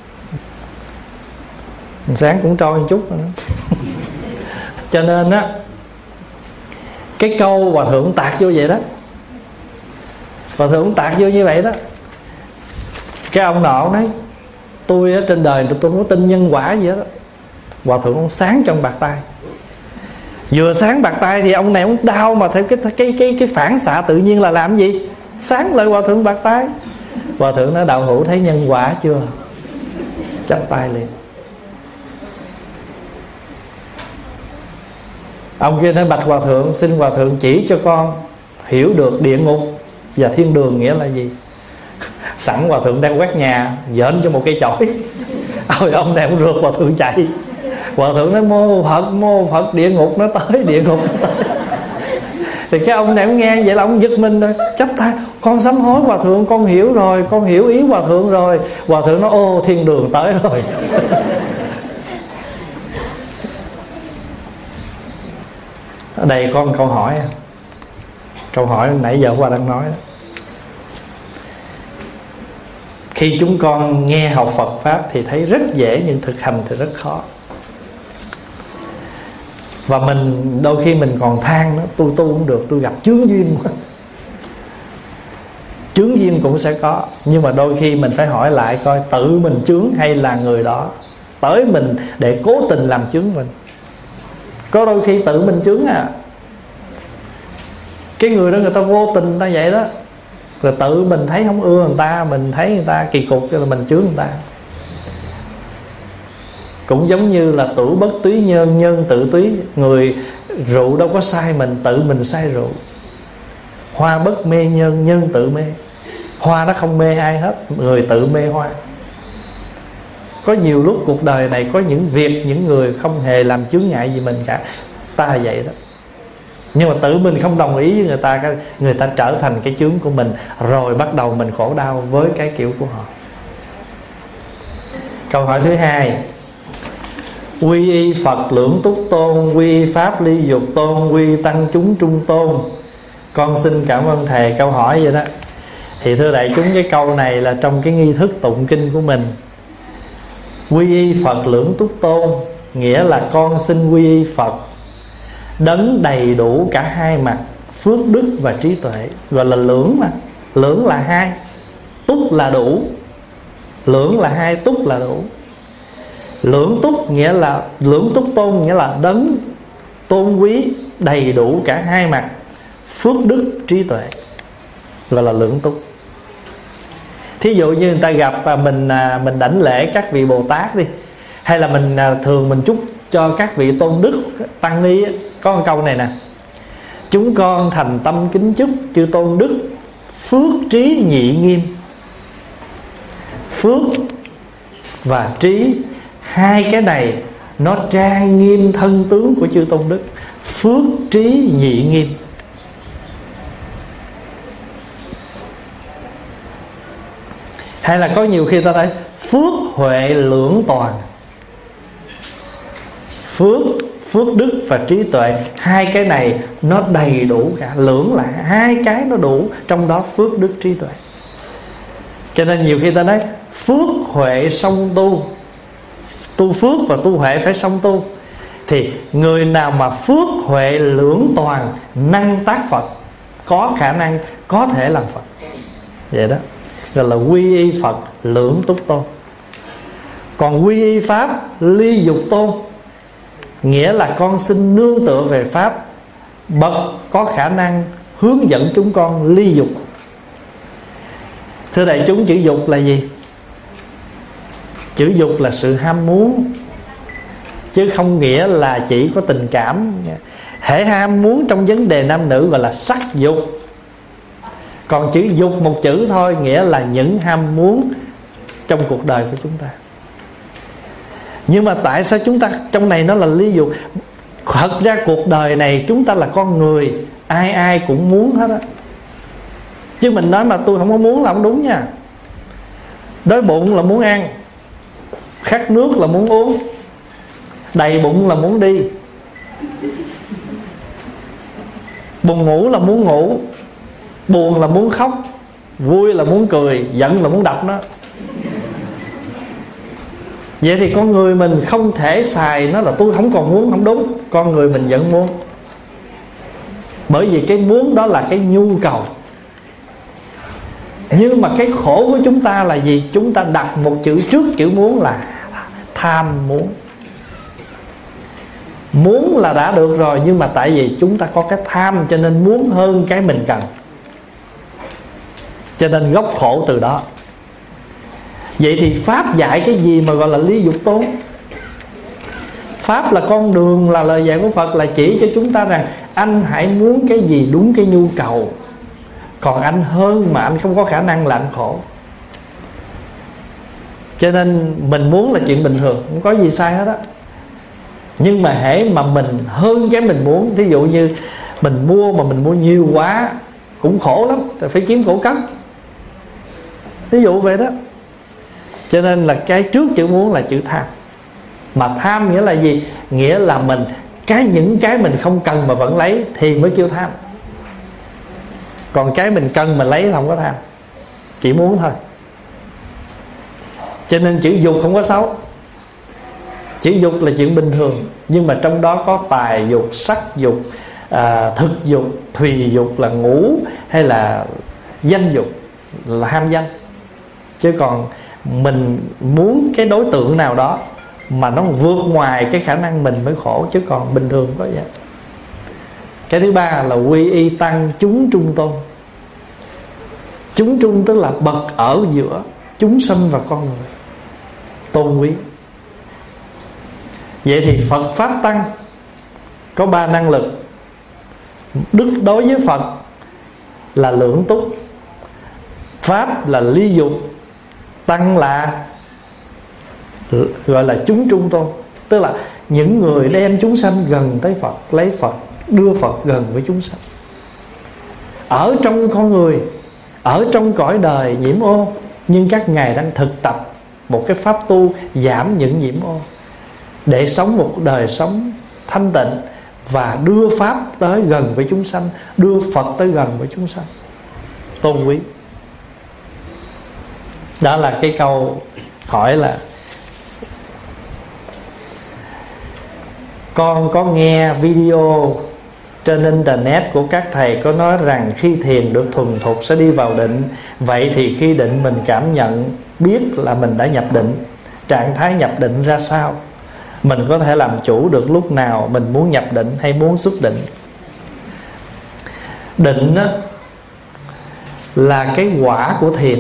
Sáng cũng trôi một chút rồi đó. Cho nên á, cái câu hòa thượng tạc vô vậy đó, hòa thượng tạc vô như vậy đó. Cái ông nọ nói: tôi ở trên đời tôi không có tin nhân quả gì hết đó. Hòa thượng ông sáng trong bạc tay. Vừa sáng bạc tay thì ông này ông đau, mà theo cái phản xạ tự nhiên là làm gì? Sáng lại hòa thượng bạc tay. Hòa thượng nói: đạo hữu thấy nhân quả chưa? Chắp tay liền. Ông kia nói: bạch hòa thượng, xin hòa thượng chỉ cho con hiểu được địa ngục và thiên đường nghĩa là gì. Sẵn hòa thượng đang quét nhà, dễn cho một cây chổi. Ôi ông này ông rượt, hòa thượng chạy. Hòa thượng nói: mô Phật, địa ngục nó tới, địa ngục nó tới. Thì cái ông này ông nghe vậy là ông giật mình rồi, chắp tay: con sám hối hòa thượng, con hiểu rồi, con hiểu ý hòa thượng rồi. Hòa thượng nói: ô, thiên đường tới rồi. Ở đây có một câu hỏi, câu hỏi nãy giờ qua đang nói đó. Khi chúng con nghe học Phật Pháp thì thấy rất dễ, nhưng thực hành thì rất khó. Và mình đôi khi mình còn than đó, tôi tu không được, tôi gặp chướng duyên quá. Chướng duyên cũng sẽ có, nhưng mà đôi khi mình phải hỏi lại coi tự mình chướng hay là người đó tới mình để cố tình làm chướng mình. Có đôi khi tự mình chướng à. Cái người đó người ta vô tình người ta vậy đó, rồi tự mình thấy không ưa người ta, mình thấy người ta kỳ cục, cho là mình chướng người ta. Cũng giống như là tửu bất túy nhân, nhân tự túy. Người rượu đâu có sai mình, tự mình sai rượu. Hoa bất mê nhân, nhân tự mê. Hoa nó không mê ai hết, người tự mê hoa. Có nhiều lúc cuộc đời này có những việc, những người không hề làm chướng ngại gì mình cả. Ta vậy đó. Nhưng mà tự mình không đồng ý với người ta trở thành cái chướng của mình, rồi bắt đầu mình khổ đau với cái kiểu của họ. Câu hỏi thứ hai: quy y Phật lưỡng túc tôn, quy y Pháp ly dục tôn, quy y tăng chúng trung tôn. Con xin cảm ơn thầy. Câu hỏi vậy đó. Thì thưa đại chúng, cái câu này là trong cái nghi thức tụng kinh của mình. Quy y Phật lưỡng túc tôn nghĩa là con xin quy y Phật đấng đầy đủ cả hai mặt, phước đức và trí tuệ. Gọi là lưỡng mà. Lưỡng là hai, túc là đủ. Lưỡng là hai, túc là đủ. Lưỡng túc nghĩa là, lưỡng túc tôn nghĩa là đấng tôn quý đầy đủ cả hai mặt, phước đức trí tuệ, gọi là lưỡng túc. Thí dụ như người ta gặp mình đảnh lễ các vị Bồ Tát đi, hay là mình thường mình chúc cho các vị tôn đức tăng ni, có một câu này nè: chúng con thành tâm kính chúc chư tôn đức phước trí nhị nghiêm. Phước và trí, hai cái này nó trang nghiêm thân tướng của chư tôn đức. Phước trí nhị nghiêm. Hay là có nhiều khi ta thấy phước huệ lưỡng toàn. Phước đức và trí tuệ, hai cái này nó đầy đủ cả. Lưỡng là hai cái nó đủ, trong đó phước đức trí tuệ. Cho nên nhiều khi ta nói phước huệ song tu, tu phước và tu huệ phải song tu. Thì người nào mà phước huệ lưỡng toàn, năng tác Phật, có khả năng có thể làm Phật. Vậy đó, gọi là quy y Phật lưỡng túc tôn. Còn quy y Pháp ly dục tôn nghĩa là con xin nương tựa về Pháp, bậc có khả năng hướng dẫn chúng con ly dục. Thưa đại chúng, chữ dục là gì? Chữ dục là sự ham muốn, chứ không nghĩa là chỉ có tình cảm. Hễ ham muốn trong vấn đề nam nữ gọi là sắc dục. Còn chữ dục một chữ thôi, nghĩa là những ham muốn trong cuộc đời của chúng ta. Nhưng mà tại sao chúng ta trong này nó là ly dục? Thật ra cuộc đời này chúng ta là con người, ai ai cũng muốn hết á. Chứ mình nói mà tôi không có muốn là không đúng nha. Đói bụng là muốn ăn, khát nước là muốn uống, đầy bụng là muốn đi, buồn ngủ là muốn ngủ, buồn là muốn khóc, vui là muốn cười, giận là muốn đập nó. Vậy thì con người mình không thể xài nó là tôi không còn muốn, không đúng. Con người mình vẫn muốn. Bởi vì cái muốn đó là cái nhu cầu. Nhưng mà cái khổ của chúng ta là gì? Chúng ta đặt một chữ trước chữ muốn là tham muốn. Muốn là đã được rồi, nhưng mà tại vì chúng ta có cái tham cho nên muốn hơn cái mình cần. Cho nên gốc khổ từ đó. Vậy thì Pháp dạy cái gì mà gọi là ly dục tôn? Pháp là con đường, là lời dạy của Phật, là chỉ cho chúng ta rằng anh hãy muốn cái gì đúng cái nhu cầu. Còn anh hơn mà anh không có khả năng là anh khổ. Cho nên mình muốn là chuyện bình thường, không có gì sai hết á. Nhưng mà hễ mà mình hơn cái mình muốn, thí dụ như mình mua mà mình mua nhiều quá cũng khổ lắm, phải kiếm cổ cất. Ví dụ vậy đó. Cho nên là cái trước chữ muốn là chữ tham. Mà tham nghĩa là gì? Nghĩa là mình những cái mình không cần mà vẫn lấy thì mới kêu tham. Còn cái mình cần mà lấy là không có tham, chỉ muốn thôi. Cho nên chữ dục không có xấu. Chữ dục là chuyện bình thường, nhưng mà trong đó có tài dục, sắc dục, thực dục, thùy dục là ngủ, hay là danh dục là ham danh. Chứ còn mình muốn cái đối tượng nào đó mà nó vượt ngoài cái khả năng mình mới khổ, chứ còn bình thường có vậy. Cái thứ ba là quy y tăng chúng trung tôn. Chúng trung tức là bậc ở giữa chúng sanh và con người, tôn quý. Vậy thì Phật Pháp Tăng có 3 năng lực. Đức đối với Phật là lưỡng túc, Pháp là ly dục, Tăng là gọi là chúng trung tôn. Tức là những người đem chúng sanh gần tới Phật, lấy Phật, đưa Phật gần với chúng sanh. Ở trong con người, ở trong cõi đời nhiễm ô, nhưng các ngài đang thực tập một cái pháp tu giảm những nhiễm ô, để sống một đời sống thanh tịnh và đưa Pháp tới gần với chúng sanh, đưa Phật tới gần với chúng sanh, tôn quý. Đó là cái câu hỏi là con có nghe video trên internet của các thầy có nói rằng khi thiền được thuần thục sẽ đi vào định. Vậy thì khi định mình cảm nhận biết là mình đã nhập định, trạng thái nhập định ra sao? Mình có thể làm chủ được lúc nào mình muốn nhập định hay muốn xuất định. Định đó là cái quả của thiền.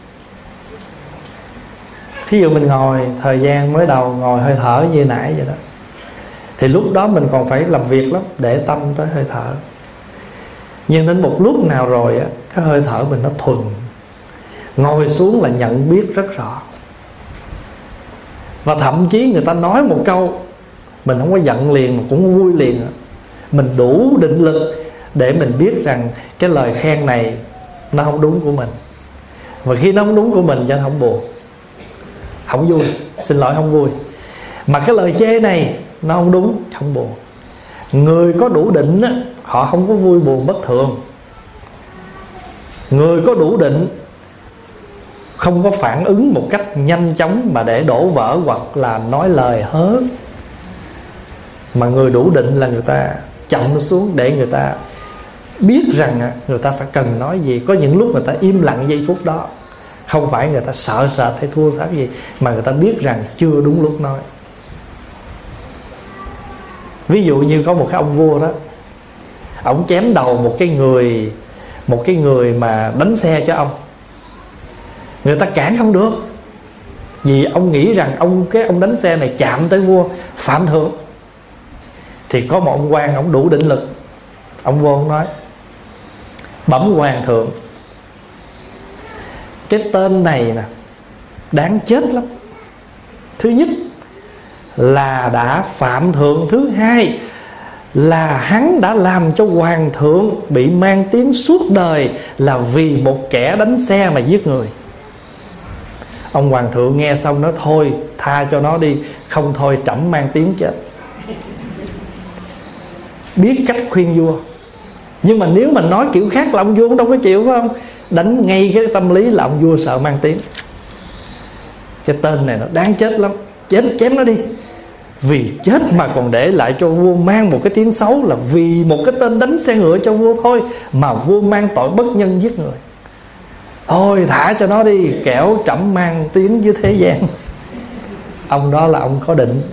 Thí dụ mình ngồi, thời gian mới đầu ngồi hơi thở như nãy vậy đó, thì lúc đó mình còn phải làm việc lắm, để tâm tới hơi thở. Nhưng đến một lúc nào rồi á, cái hơi thở mình nó thuần, ngồi xuống là nhận biết rất rõ. Và thậm chí người ta nói một câu, mình không có giận liền mà cũng vui liền. Mình đủ định lực để mình biết rằng cái lời khen này nó không đúng của mình. Và khi nó không đúng của mình cho nó không buồn, không vui, xin lỗi không vui. Mà cái lời chê này nó không đúng, không buồn. Người có đủ định á, họ không có vui buồn bất thường. Người có đủ định không có phản ứng một cách nhanh chóng mà để đổ vỡ hoặc là nói lời hớ. Mà người đủ định là người ta chậm xuống để người ta biết rằng người ta phải cần nói gì. Có những lúc người ta im lặng giây phút đó, không phải người ta sợ sệt hay thua pháp gì, mà người ta biết rằng chưa đúng lúc nói. Ví dụ như có một cái ông vua đó, ông chém đầu một cái người mà đánh xe cho ông. Người ta cản không được, vì ông nghĩ rằng ông đánh xe này chạm tới vua, phạm thượng. Thì có một ông quan, ông đủ định lực, ông vô ông nói: bẩm hoàng thượng, cái tên này nè đáng chết lắm. Thứ nhất là đã phạm thượng, thứ hai là hắn đã làm cho hoàng thượng bị mang tiếng suốt đời là vì một kẻ đánh xe mà giết người. Ông hoàng thượng nghe xong nói: thôi tha cho nó đi, không thôi trẫm mang tiếng chết. Biết cách khuyên vua. Nhưng mà nếu mà nói kiểu khác là ông vua cũng đâu có chịu, phải không? Đánh ngay cái tâm lý là ông vua sợ mang tiếng. Cái tên này nó đáng chết lắm, chém nó đi. Vì chết mà còn để lại cho vua mang một cái tiếng xấu, là vì một cái tên đánh xe ngựa cho vua thôi mà vua mang tội bất nhân giết người. Thôi thả cho nó đi, kẻo trẫm mang tiếng với thế gian. Ông đó là ông có định.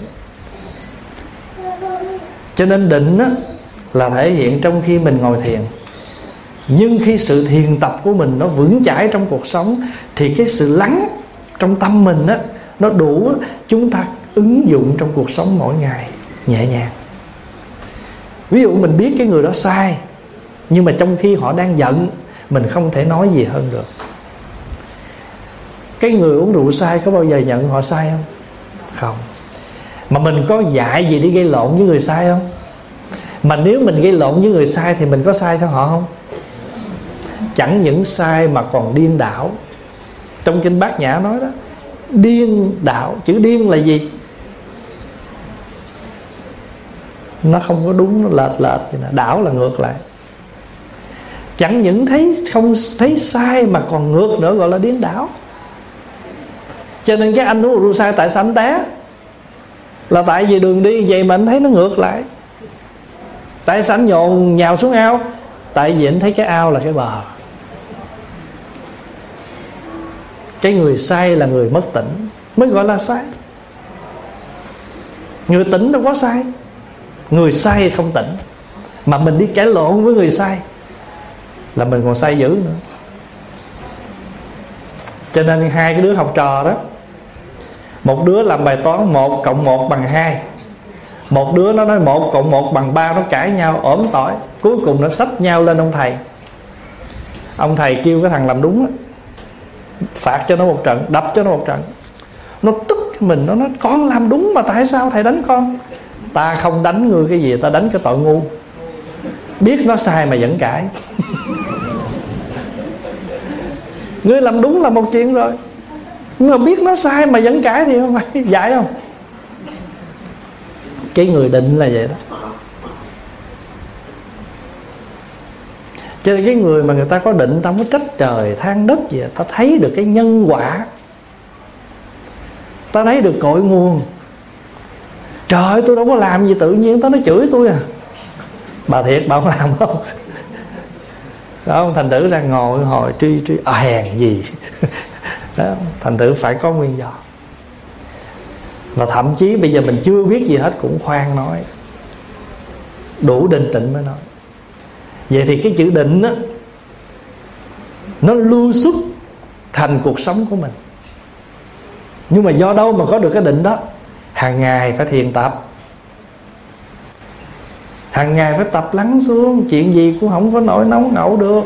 Cho nên định á, là thể hiện trong khi mình ngồi thiền. Nhưng khi sự thiền tập của mình nó vững chãi trong cuộc sống, thì cái sự lắng trong tâm mình á, nó đủ chúng ta ứng dụng trong cuộc sống mỗi ngày nhẹ nhàng. Ví dụ mình biết cái người đó sai, nhưng mà trong khi họ đang giận, mình không thể nói gì hơn được. Cái người uống rượu sai có bao giờ nhận họ sai không? Không. Mà mình có dạy gì đi gây lộn với người sai không? Mà nếu mình gây lộn với người sai thì mình có sai theo họ không? Chẳng những sai mà còn điên đảo. Trong kinh Bát Nhã nói đó, điên đảo. Chữ điên là gì? Nó không có đúng, nó lệch. Đảo là ngược lại. Chẳng những không thấy sai mà còn ngược nữa, gọi là điên đảo. Cho nên cái anh uống rượu sai tại sao anh té? Là tại vì đường đi vậy mà anh thấy nó ngược lại. Tại sao anh nhồn nhào xuống ao? Tại vì anh thấy cái ao là cái bờ. Cái người say là người mất tỉnh mới gọi là say. Người tỉnh đâu có say. Người say không tỉnh. Mà mình đi cãi lộn với người say là mình còn say dữ nữa. Cho nên hai cái đứa học trò đó, một đứa làm bài toán 1 cộng 1 bằng 2, một đứa nó nói 1 cộng 1 bằng 3. Nó cãi nhau ổm tỏi. Cuối cùng nó xách nhau lên ông thầy. Ông thầy kêu cái thằng làm đúng đó, phạt cho nó một trận, đập cho nó một trận. Nó tức mình, nó nói con làm đúng mà tại sao thầy đánh con? Ta không đánh ngươi cái gì, ta đánh cái tội ngu. Biết nó sai mà vẫn cãi. Ngươi làm đúng là một chuyện rồi, nhưng mà biết nó sai mà vẫn cãi thì không phải dạy không? Cái người định là vậy đó. Cho nên cái người mà người ta có định, ta không có trách trời than đất gì, ta thấy được cái nhân quả, ta thấy được cội nguồn. Trời ơi, tôi đâu có làm gì tự nhiên tao nó chửi tôi à. Bà thiệt bà không làm không? Đó, thành thử ra ngồi hồi truy hèn gì. Đó, thành thử phải có nguyên do. Và thậm chí bây giờ mình chưa biết gì hết cũng khoan nói, đủ định tĩnh mới nói. Vậy thì cái chữ định á, nó lưu xuất thành cuộc sống của mình. Nhưng mà do đâu mà có được cái định đó? Hàng ngày phải thiền tập, hàng ngày phải tập lắng xuống. Chuyện gì cũng không có nổi nóng ngẫu được.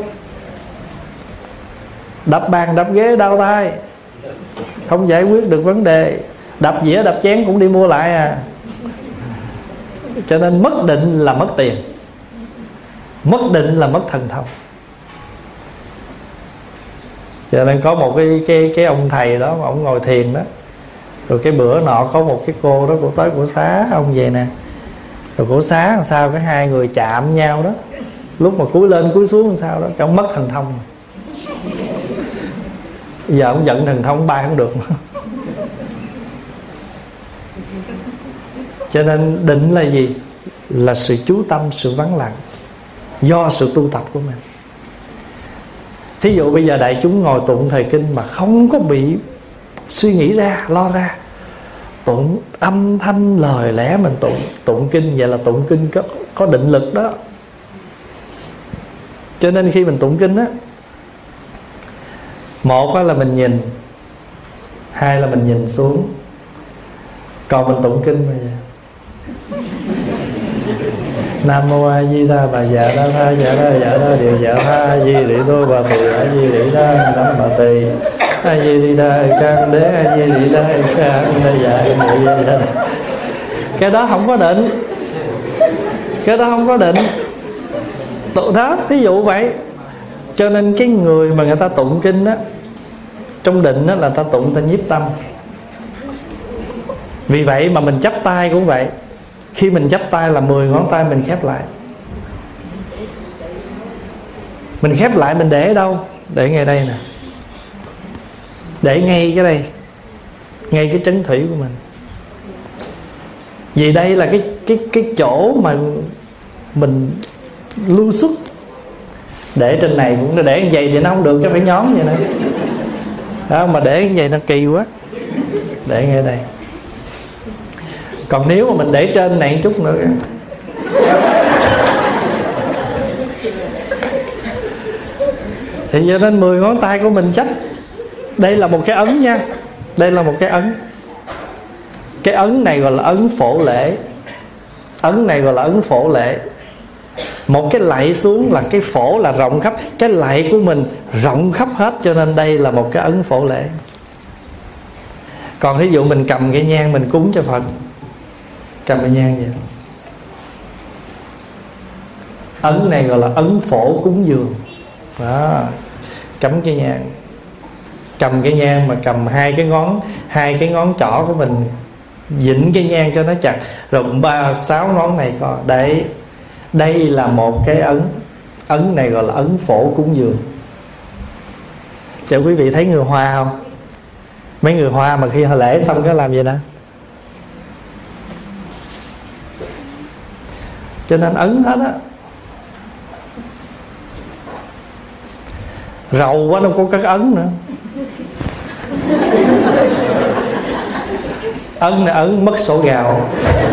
Đập bàn đập ghế đau tay, không giải quyết được vấn đề. Đập dĩa đập chén cũng đi mua lại à. Cho nên mất định là mất tiền, mất định là mất thần thông. Cho nên có một cái ông thầy đó, ông ngồi thiền đó. Rồi cái bữa nọ có một cái cô đó, cô tới cổ xá ông về nè. Rồi cổ xá làm sao cái hai người chạm nhau đó, lúc mà cúi lên cúi xuống làm sao đó, cái ông mất thần thông. Giờ ông giận thần thông bay không được. Cho nên định là gì? Là sự chú tâm, sự vắng lặng, do sự tu tập của mình. Thí dụ bây giờ đại chúng ngồi tụng thời kinh mà không có bị suy nghĩ ra, lo ra, tụng âm thanh lời lẽ mình tụng kinh, vậy là tụng kinh có định lực đó. Cho nên khi mình tụng kinh á, một là mình nhìn, hai là mình nhìn xuống. Còn mình tụng kinh bây giờ Nam mô A Di Đà Bà Dạ Đa Tha Dạ Đa Dạ Đa Điều Dạ Tha A Di Đị Đô Bà Tỳ A Di Đị Đa Nam Bà Tỳ A Di Đị Đa Can Đế A Di Đị Đa Can Đế Dạ. Cái đó không có định, cái đó không có định. Tụng đó, thí dụ vậy. Cho nên cái người mà người ta tụng kinh á, trong định á là ta tụng ta nhiếp tâm. Vì vậy mà mình chắp tay cũng vậy. Khi mình chắp tay là 10 ngón tay mình khép lại. Mình khép lại mình để ở đâu? Để ngay đây nè. Để ngay cái đây, ngay cái trấn thủy của mình. Vì đây là cái chỗ mà mình lưu xuất. Để trên này cũng để như vậy thì nó không được, cái phải nhóm vậy nè. Đó, mà để như vậy nó kỳ quá. Để ngay đây. Còn nếu mà mình để trên này một chút nữa, thì cho nên 10 ngón tay của mình chấp. Đây là một cái ấn nha. Đây là một cái ấn. Cái ấn này gọi là ấn phổ lễ. Ấn này gọi là ấn phổ lễ. Một cái lạy xuống là cái phổ là rộng khắp, cái lạy của mình rộng khắp hết. Cho nên đây là một cái ấn phổ lễ. Còn ví dụ mình cầm cái nhang mình cúng cho Phật, cầm cái nhang vậy. Ấn này gọi là ấn phổ cúng dường. Đó, cắm cái nhang. Cầm cái nhang mà cầm hai cái ngón trỏ của mình vịn cái nhang cho nó chặt. Rồi 3-6 ngón này coi. Đấy, đây là một cái ấn. Ấn này gọi là ấn phổ cúng dường. Cho quý vị thấy người Hoa không? Mấy người Hoa mà khi họ lễ xong cái làm gì nè, cho nên ấn hết á. Rầu quá đâu có cái ấn nữa. Ấn là ấn mất sổ gạo.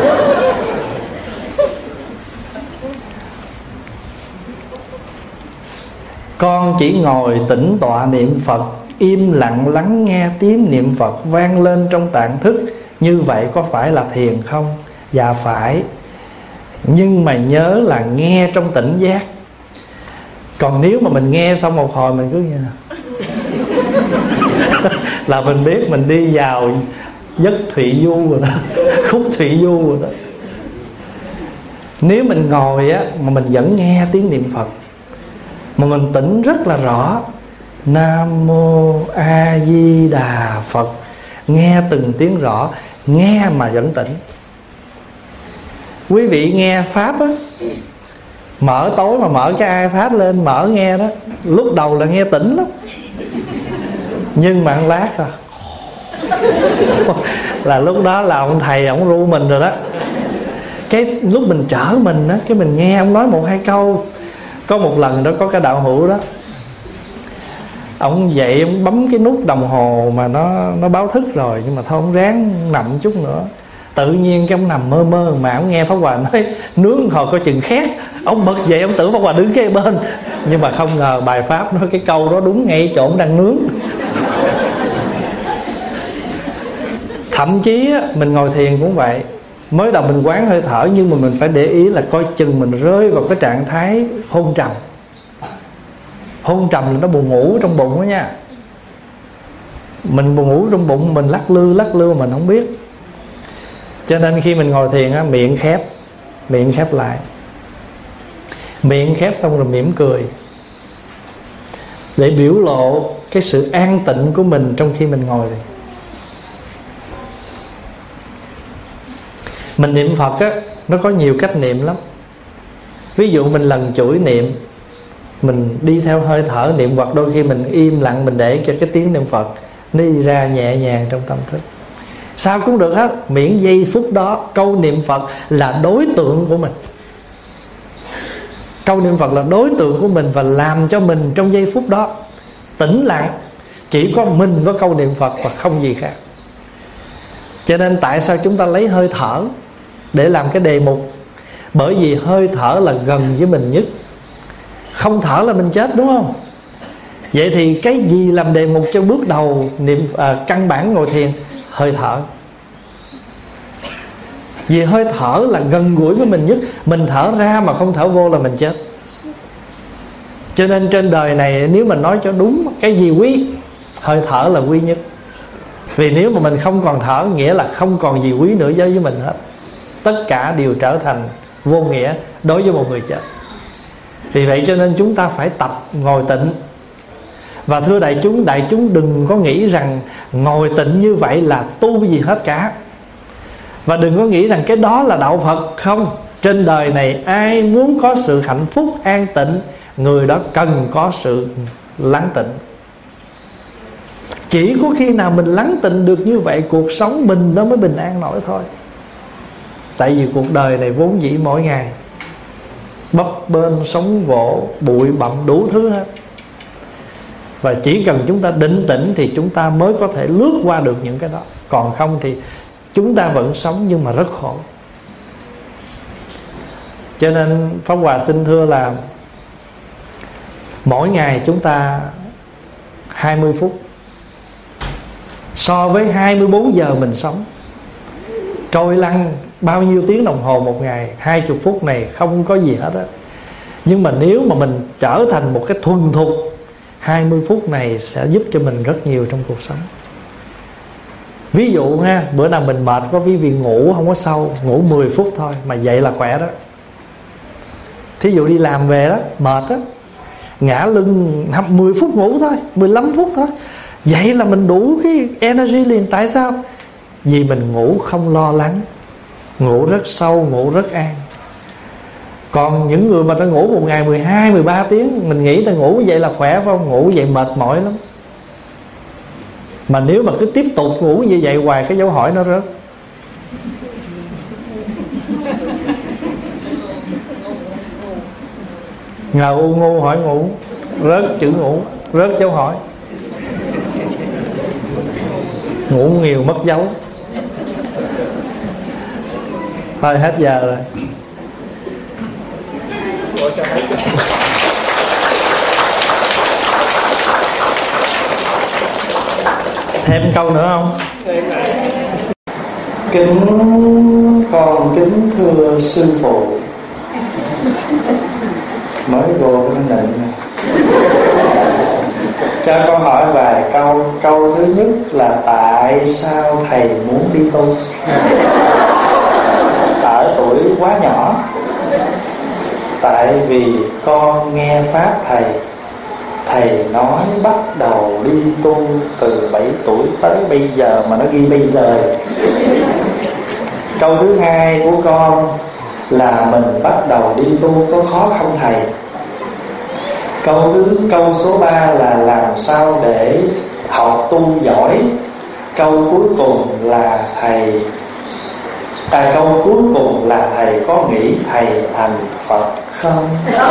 Con chỉ ngồi tĩnh tọa niệm Phật, im lặng lắng nghe tiếng niệm Phật vang lên trong tạng thức. Như vậy có phải là thiền không? Dạ phải. Nhưng mà nhớ là nghe trong tỉnh giác. Còn nếu mà mình nghe xong một hồi mình cứ nghe là mình biết mình đi vào giấc Thụy Du rồi đó, khúc Thụy Du rồi đó. Nếu mình ngồi á mà mình vẫn nghe tiếng niệm Phật, mà mình tỉnh rất là rõ, Nam Mô A Di Đà Phật, nghe từng tiếng rõ, nghe mà vẫn tỉnh. Quý vị nghe Pháp á, mở tối mà mở cái iPad lên mở nghe đó, lúc đầu là nghe tỉnh lắm, nhưng mà một lát rồi là lúc đó là ông thầy ông ru mình rồi đó. Cái lúc mình trở mình á, cái mình nghe ông nói một hai câu. Có một lần đó có cái đạo hữu đó, ông dậy ông bấm cái nút đồng hồ mà nó báo thức rồi, nhưng mà thôi ông ráng nằm chút nữa. Tự nhiên cái ông nằm mơ mơ mà ông nghe Pháp Hòa nói nướng hồi coi chừng khét. Ông bật dậy ông tưởng Pháp Hòa đứng kế bên, nhưng mà không ngờ bài Pháp nói cái câu đó đúng ngay chỗ ông đang nướng. Thậm chí á, mình ngồi thiền cũng vậy. Mới đầu mình quán hơi thở, nhưng mà mình phải để ý là coi chừng mình rơi vào cái trạng thái hôn trầm. Hôn trầm là nó buồn ngủ trong bụng đó nha. Mình buồn ngủ trong bụng, mình lắc lư mình không biết. Cho nên khi mình ngồi thiền á, miệng khép lại. Miệng khép xong rồi mỉm cười, để biểu lộ cái sự an tịnh của mình trong khi mình ngồi. Mình niệm Phật á, nó có nhiều cách niệm lắm. Ví dụ mình lần chuỗi niệm, mình đi theo hơi thở niệm, hoặc đôi khi mình im lặng, mình để cho cái tiếng niệm Phật đi ra nhẹ nhàng trong tâm thức. Sao cũng được hết, miễn giây phút đó câu niệm Phật là đối tượng của mình. Câu niệm Phật là đối tượng của mình, và làm cho mình trong giây phút đó tĩnh lặng. Chỉ có mình có câu niệm Phật và không gì khác. Cho nên tại sao chúng ta lấy hơi thở để làm cái đề mục? Bởi vì hơi thở là gần với mình nhất. Không thở là mình chết, đúng không? Vậy thì cái gì làm đề mục cho bước đầu căn bản ngồi thiền? Hơi thở. Vì hơi thở là gần gũi với mình nhất. Mình thở ra mà không thở vô là mình chết. Cho nên trên đời này nếu mình nói cho đúng, cái gì quý? Hơi thở là quý nhất. Vì nếu mà mình không còn thở, nghĩa là không còn gì quý nữa với mình hết. Tất cả đều trở thành vô nghĩa đối với một người chết. Vì vậy cho nên chúng ta phải tập ngồi tịnh. Và thưa đại chúng đừng có nghĩ rằng ngồi tịnh như vậy là tu gì hết cả. Và đừng có nghĩ rằng cái đó là đạo Phật. Không. Trên đời này ai muốn có sự hạnh phúc an tịnh, người đó cần có sự lắng tịnh. Chỉ có khi nào mình lắng tịnh được như vậy, cuộc sống mình nó mới bình an nổi thôi. Tại vì cuộc đời này vốn dĩ mỗi ngày bấp bênh, sóng vỗ, bụi bặm đủ thứ hết. Và chỉ cần chúng ta định tĩnh thì chúng ta mới có thể lướt qua được những cái đó. Còn không thì chúng ta vẫn sống nhưng mà rất khổ. Cho nên Pháp Hòa xin thưa là mỗi ngày chúng ta 20 phút so với 24 giờ mình sống, trôi lăn bao nhiêu tiếng đồng hồ một ngày, 20 phút này không có gì hết á. Nhưng mà nếu mà mình trở thành một cái thuần thục, 20 phút này sẽ giúp cho mình rất nhiều trong cuộc sống. Ví dụ ha, bữa nào mình mệt có quý vị ngủ không có sâu, ngủ 10 phút thôi mà dậy là khỏe đó. Thí dụ đi làm về đó, mệt á, ngã lưng 10 phút ngủ thôi, 15 phút thôi, vậy là mình đủ cái energy liền. Tại sao? Vì mình ngủ không lo lắng, ngủ rất sâu, ngủ rất an. Còn những người mà ta ngủ một ngày 12, 13 tiếng, mình nghĩ ta ngủ vậy là khỏe phải không? Ngủ vậy mệt mỏi lắm. Mà nếu mà cứ tiếp tục ngủ như vậy hoài, cái dấu hỏi nó rớt. Ngờ u ngu hỏi ngủ, rớt chữ ngủ, rớt dấu hỏi. Ngủ nhiều mất dấu. Thôi hết giờ rồi. Thêm câu nữa không? Kính thưa sư phụ. Mới vô cái định này. Cho con hỏi vài câu. Câu thứ nhất là tại sao thầy muốn đi tu? Ở tuổi quá nhỏ. Tại vì con nghe pháp thầy nói bắt đầu đi tu từ 7 tuổi tới bây giờ, mà nó ghi bây giờ. Câu thứ hai của con là mình bắt đầu đi tu có khó không thầy? Câu số 3 là làm sao để học tu giỏi. Câu cuối cùng là thầy có nghĩ thầy thành Phật không?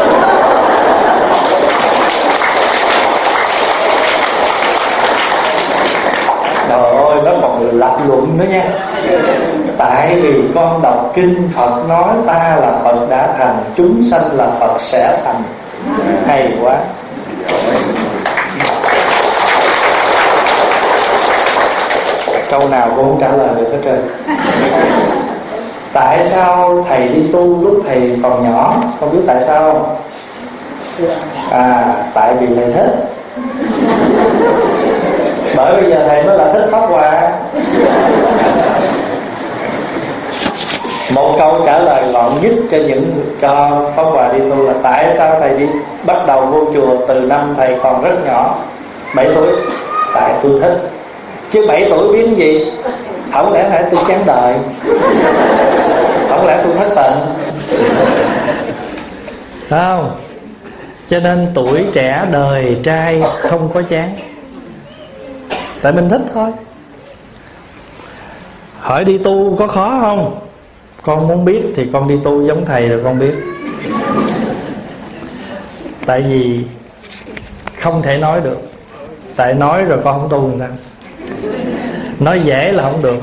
Trời ơi, nó còn lập luận nữa nha. Tại vì con đọc kinh Phật nói ta là Phật đã thành, chúng sanh là Phật sẽ thành. Hay quá. Câu nào cô không trả lời được hết trơn. Tại sao thầy đi tu lúc thầy còn nhỏ? Không biết tại sao không? Tại vì thầy thích. Bởi bây giờ thầy mới là thích Pháp Hòa. Một câu trả lời gọn nhất cho Pháp Hòa đi tu là tại sao thầy đi bắt đầu vô chùa từ năm thầy còn rất nhỏ, 7 tuổi. Tại tôi thích. Chứ 7 tuổi biết gì? Không lẽ phải tôi chán đời? Không lẽ tôi thất tình? Phải không? Cho nên tuổi trẻ đời trai không có chán. Tại mình thích thôi. Hỏi đi tu có khó không? Con muốn biết thì con đi tu giống thầy rồi con biết. Tại vì không thể nói được. Tại nói rồi con không tu làm sao? Nói dễ là không được.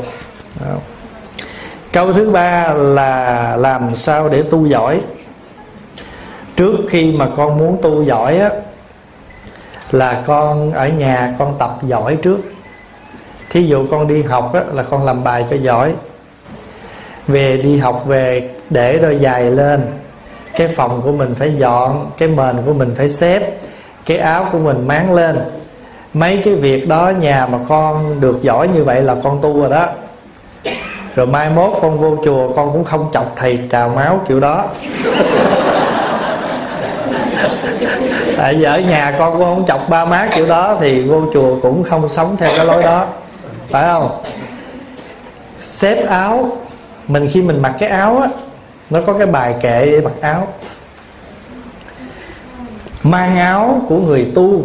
Câu thứ 3 là làm sao để tu giỏi. Trước khi mà con muốn tu giỏi á, là con ở nhà con tập giỏi trước. Thí dụ con đi học á, là con làm bài cho giỏi. Về đi học về để đôi giày lên, cái phòng của mình phải dọn, cái mền của mình phải xếp, cái áo của mình máng lên. Mấy cái việc đó nhà mà con được giỏi như vậy là con tu rồi đó. Rồi mai mốt con vô chùa con cũng không chọc thầy trào máu kiểu đó. Tại vì ở nhà con cũng không chọc ba má kiểu đó, thì vô chùa cũng không sống theo cái lối đó. Phải không? Xếp áo. Mình khi mình mặc cái áo á, nó có cái bài kệ để mặc áo. Mang áo của người tu,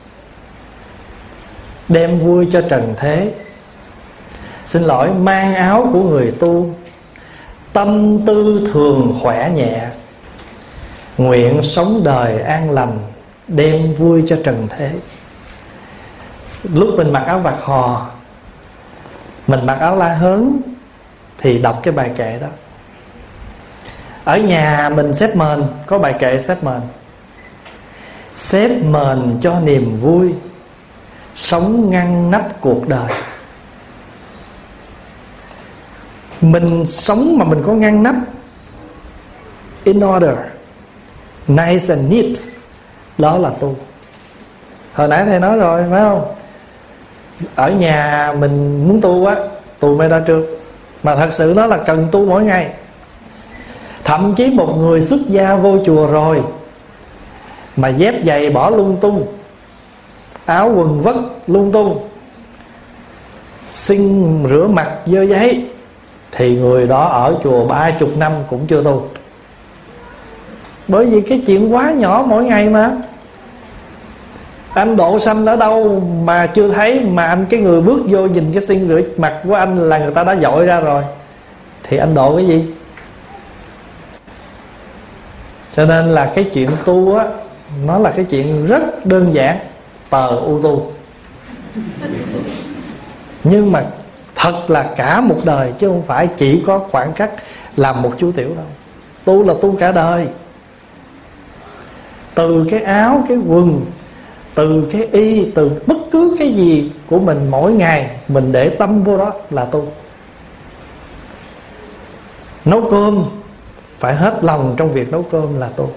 đem vui cho trần thế. Xin lỗi, mang áo của người tu, tâm tư thường khỏe nhẹ, nguyện sống đời an lành, đem vui cho trần thế. Lúc mình mặc áo vạt hò, mình mặc áo la hớn, thì đọc cái bài kệ đó. Ở nhà mình xếp mền, có bài kệ xếp mền. Xếp mền cho niềm vui, sống ngăn nắp cuộc đời. Mình sống mà mình có ngăn nắp, in order, nice and neat, đó là tu. Hồi nãy thầy nói rồi phải không? Ở nhà mình muốn tu á, tu mới đó trước. Mà thật sự nó là cần tu mỗi ngày. Thậm chí một người xuất gia vô chùa rồi mà dép giày bỏ lung tung, áo quần vất lung tung, xin rửa mặt dơ giấy, thì người đó ở chùa 30 năm cũng chưa tu. Bởi vì cái chuyện quá nhỏ mỗi ngày mà. Anh độ sanh ở đâu mà chưa thấy, mà anh cái người bước vô nhìn cái xiên rửa mặt của anh là người ta đã dội ra rồi, thì anh độ cái gì? Cho nên là cái chuyện tu á, nó là cái chuyện rất đơn giản, tờ u tu. Nhưng mà thật là cả một đời, chứ không phải chỉ có khoảng cách làm một chú tiểu đâu. Tu là tu cả đời. Từ cái áo, cái quần, từ cái y, từ bất cứ cái gì của mình mỗi ngày mình để tâm vô đó là tu. Nấu cơm phải hết lòng trong việc nấu cơm là tu.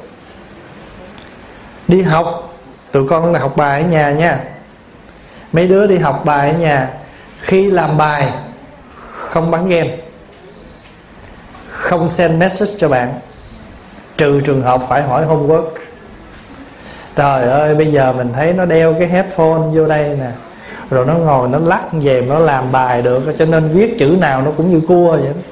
Đi học, tụi con là học bài ở nhà nha. Mấy đứa đi học bài ở nhà, khi làm bài không bắn game, không send message cho bạn, trừ trường hợp phải hỏi homework. Trời ơi, bây giờ mình thấy nó đeo cái headphone vô đây nè, rồi nó ngồi nó lắc về nó làm bài được, cho nên viết chữ nào nó cũng như cua vậy đó.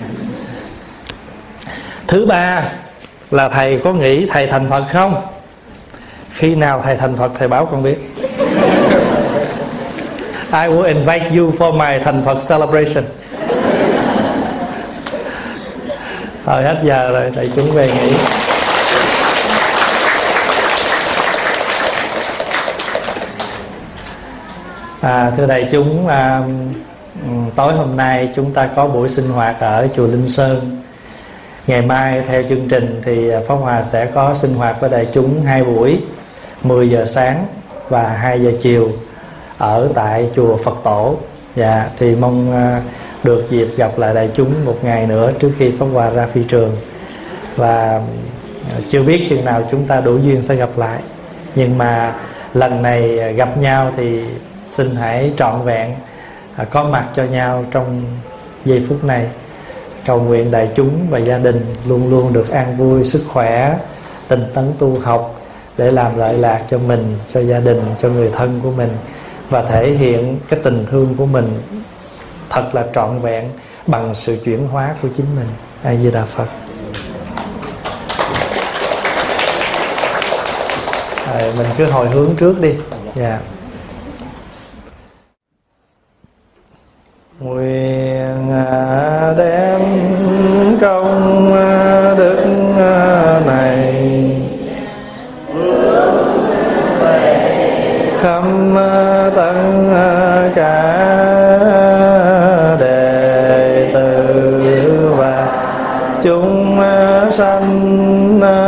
Thứ ba là thầy có nghĩ thầy thành Phật không? Khi nào thầy thành Phật thầy báo con biết. I will invite you for my thành Phật celebration. Thôi hết giờ rồi, thầy chúng về nghỉ. Thưa đại chúng, tối hôm nay chúng ta có buổi sinh hoạt ở chùa Linh Sơn. Ngày mai theo chương trình thì Pháp Hòa sẽ có sinh hoạt với đại chúng 2 buổi, 10 giờ sáng và 2 giờ chiều ở tại chùa Phật Tổ. Dạ, thì mong được dịp gặp lại đại chúng một ngày nữa trước khi Pháp Hòa ra phi trường. Và chưa biết chừng nào chúng ta đủ duyên sẽ gặp lại, nhưng mà lần này gặp nhau thì xin hãy trọn vẹn có mặt cho nhau trong giây phút này. Cầu nguyện đại chúng và gia đình luôn luôn được an vui, sức khỏe, tinh tấn tu học để làm lợi lạc cho mình, cho gia đình, cho người thân của mình, và thể hiện cái tình thương của mình thật là trọn vẹn bằng sự chuyển hóa của chính mình. A Di Đà Phật. Mình cứ hồi hướng trước đi. Dạ. Nguyện đem công đức này khắp tất cả đệ tử và chúng sanh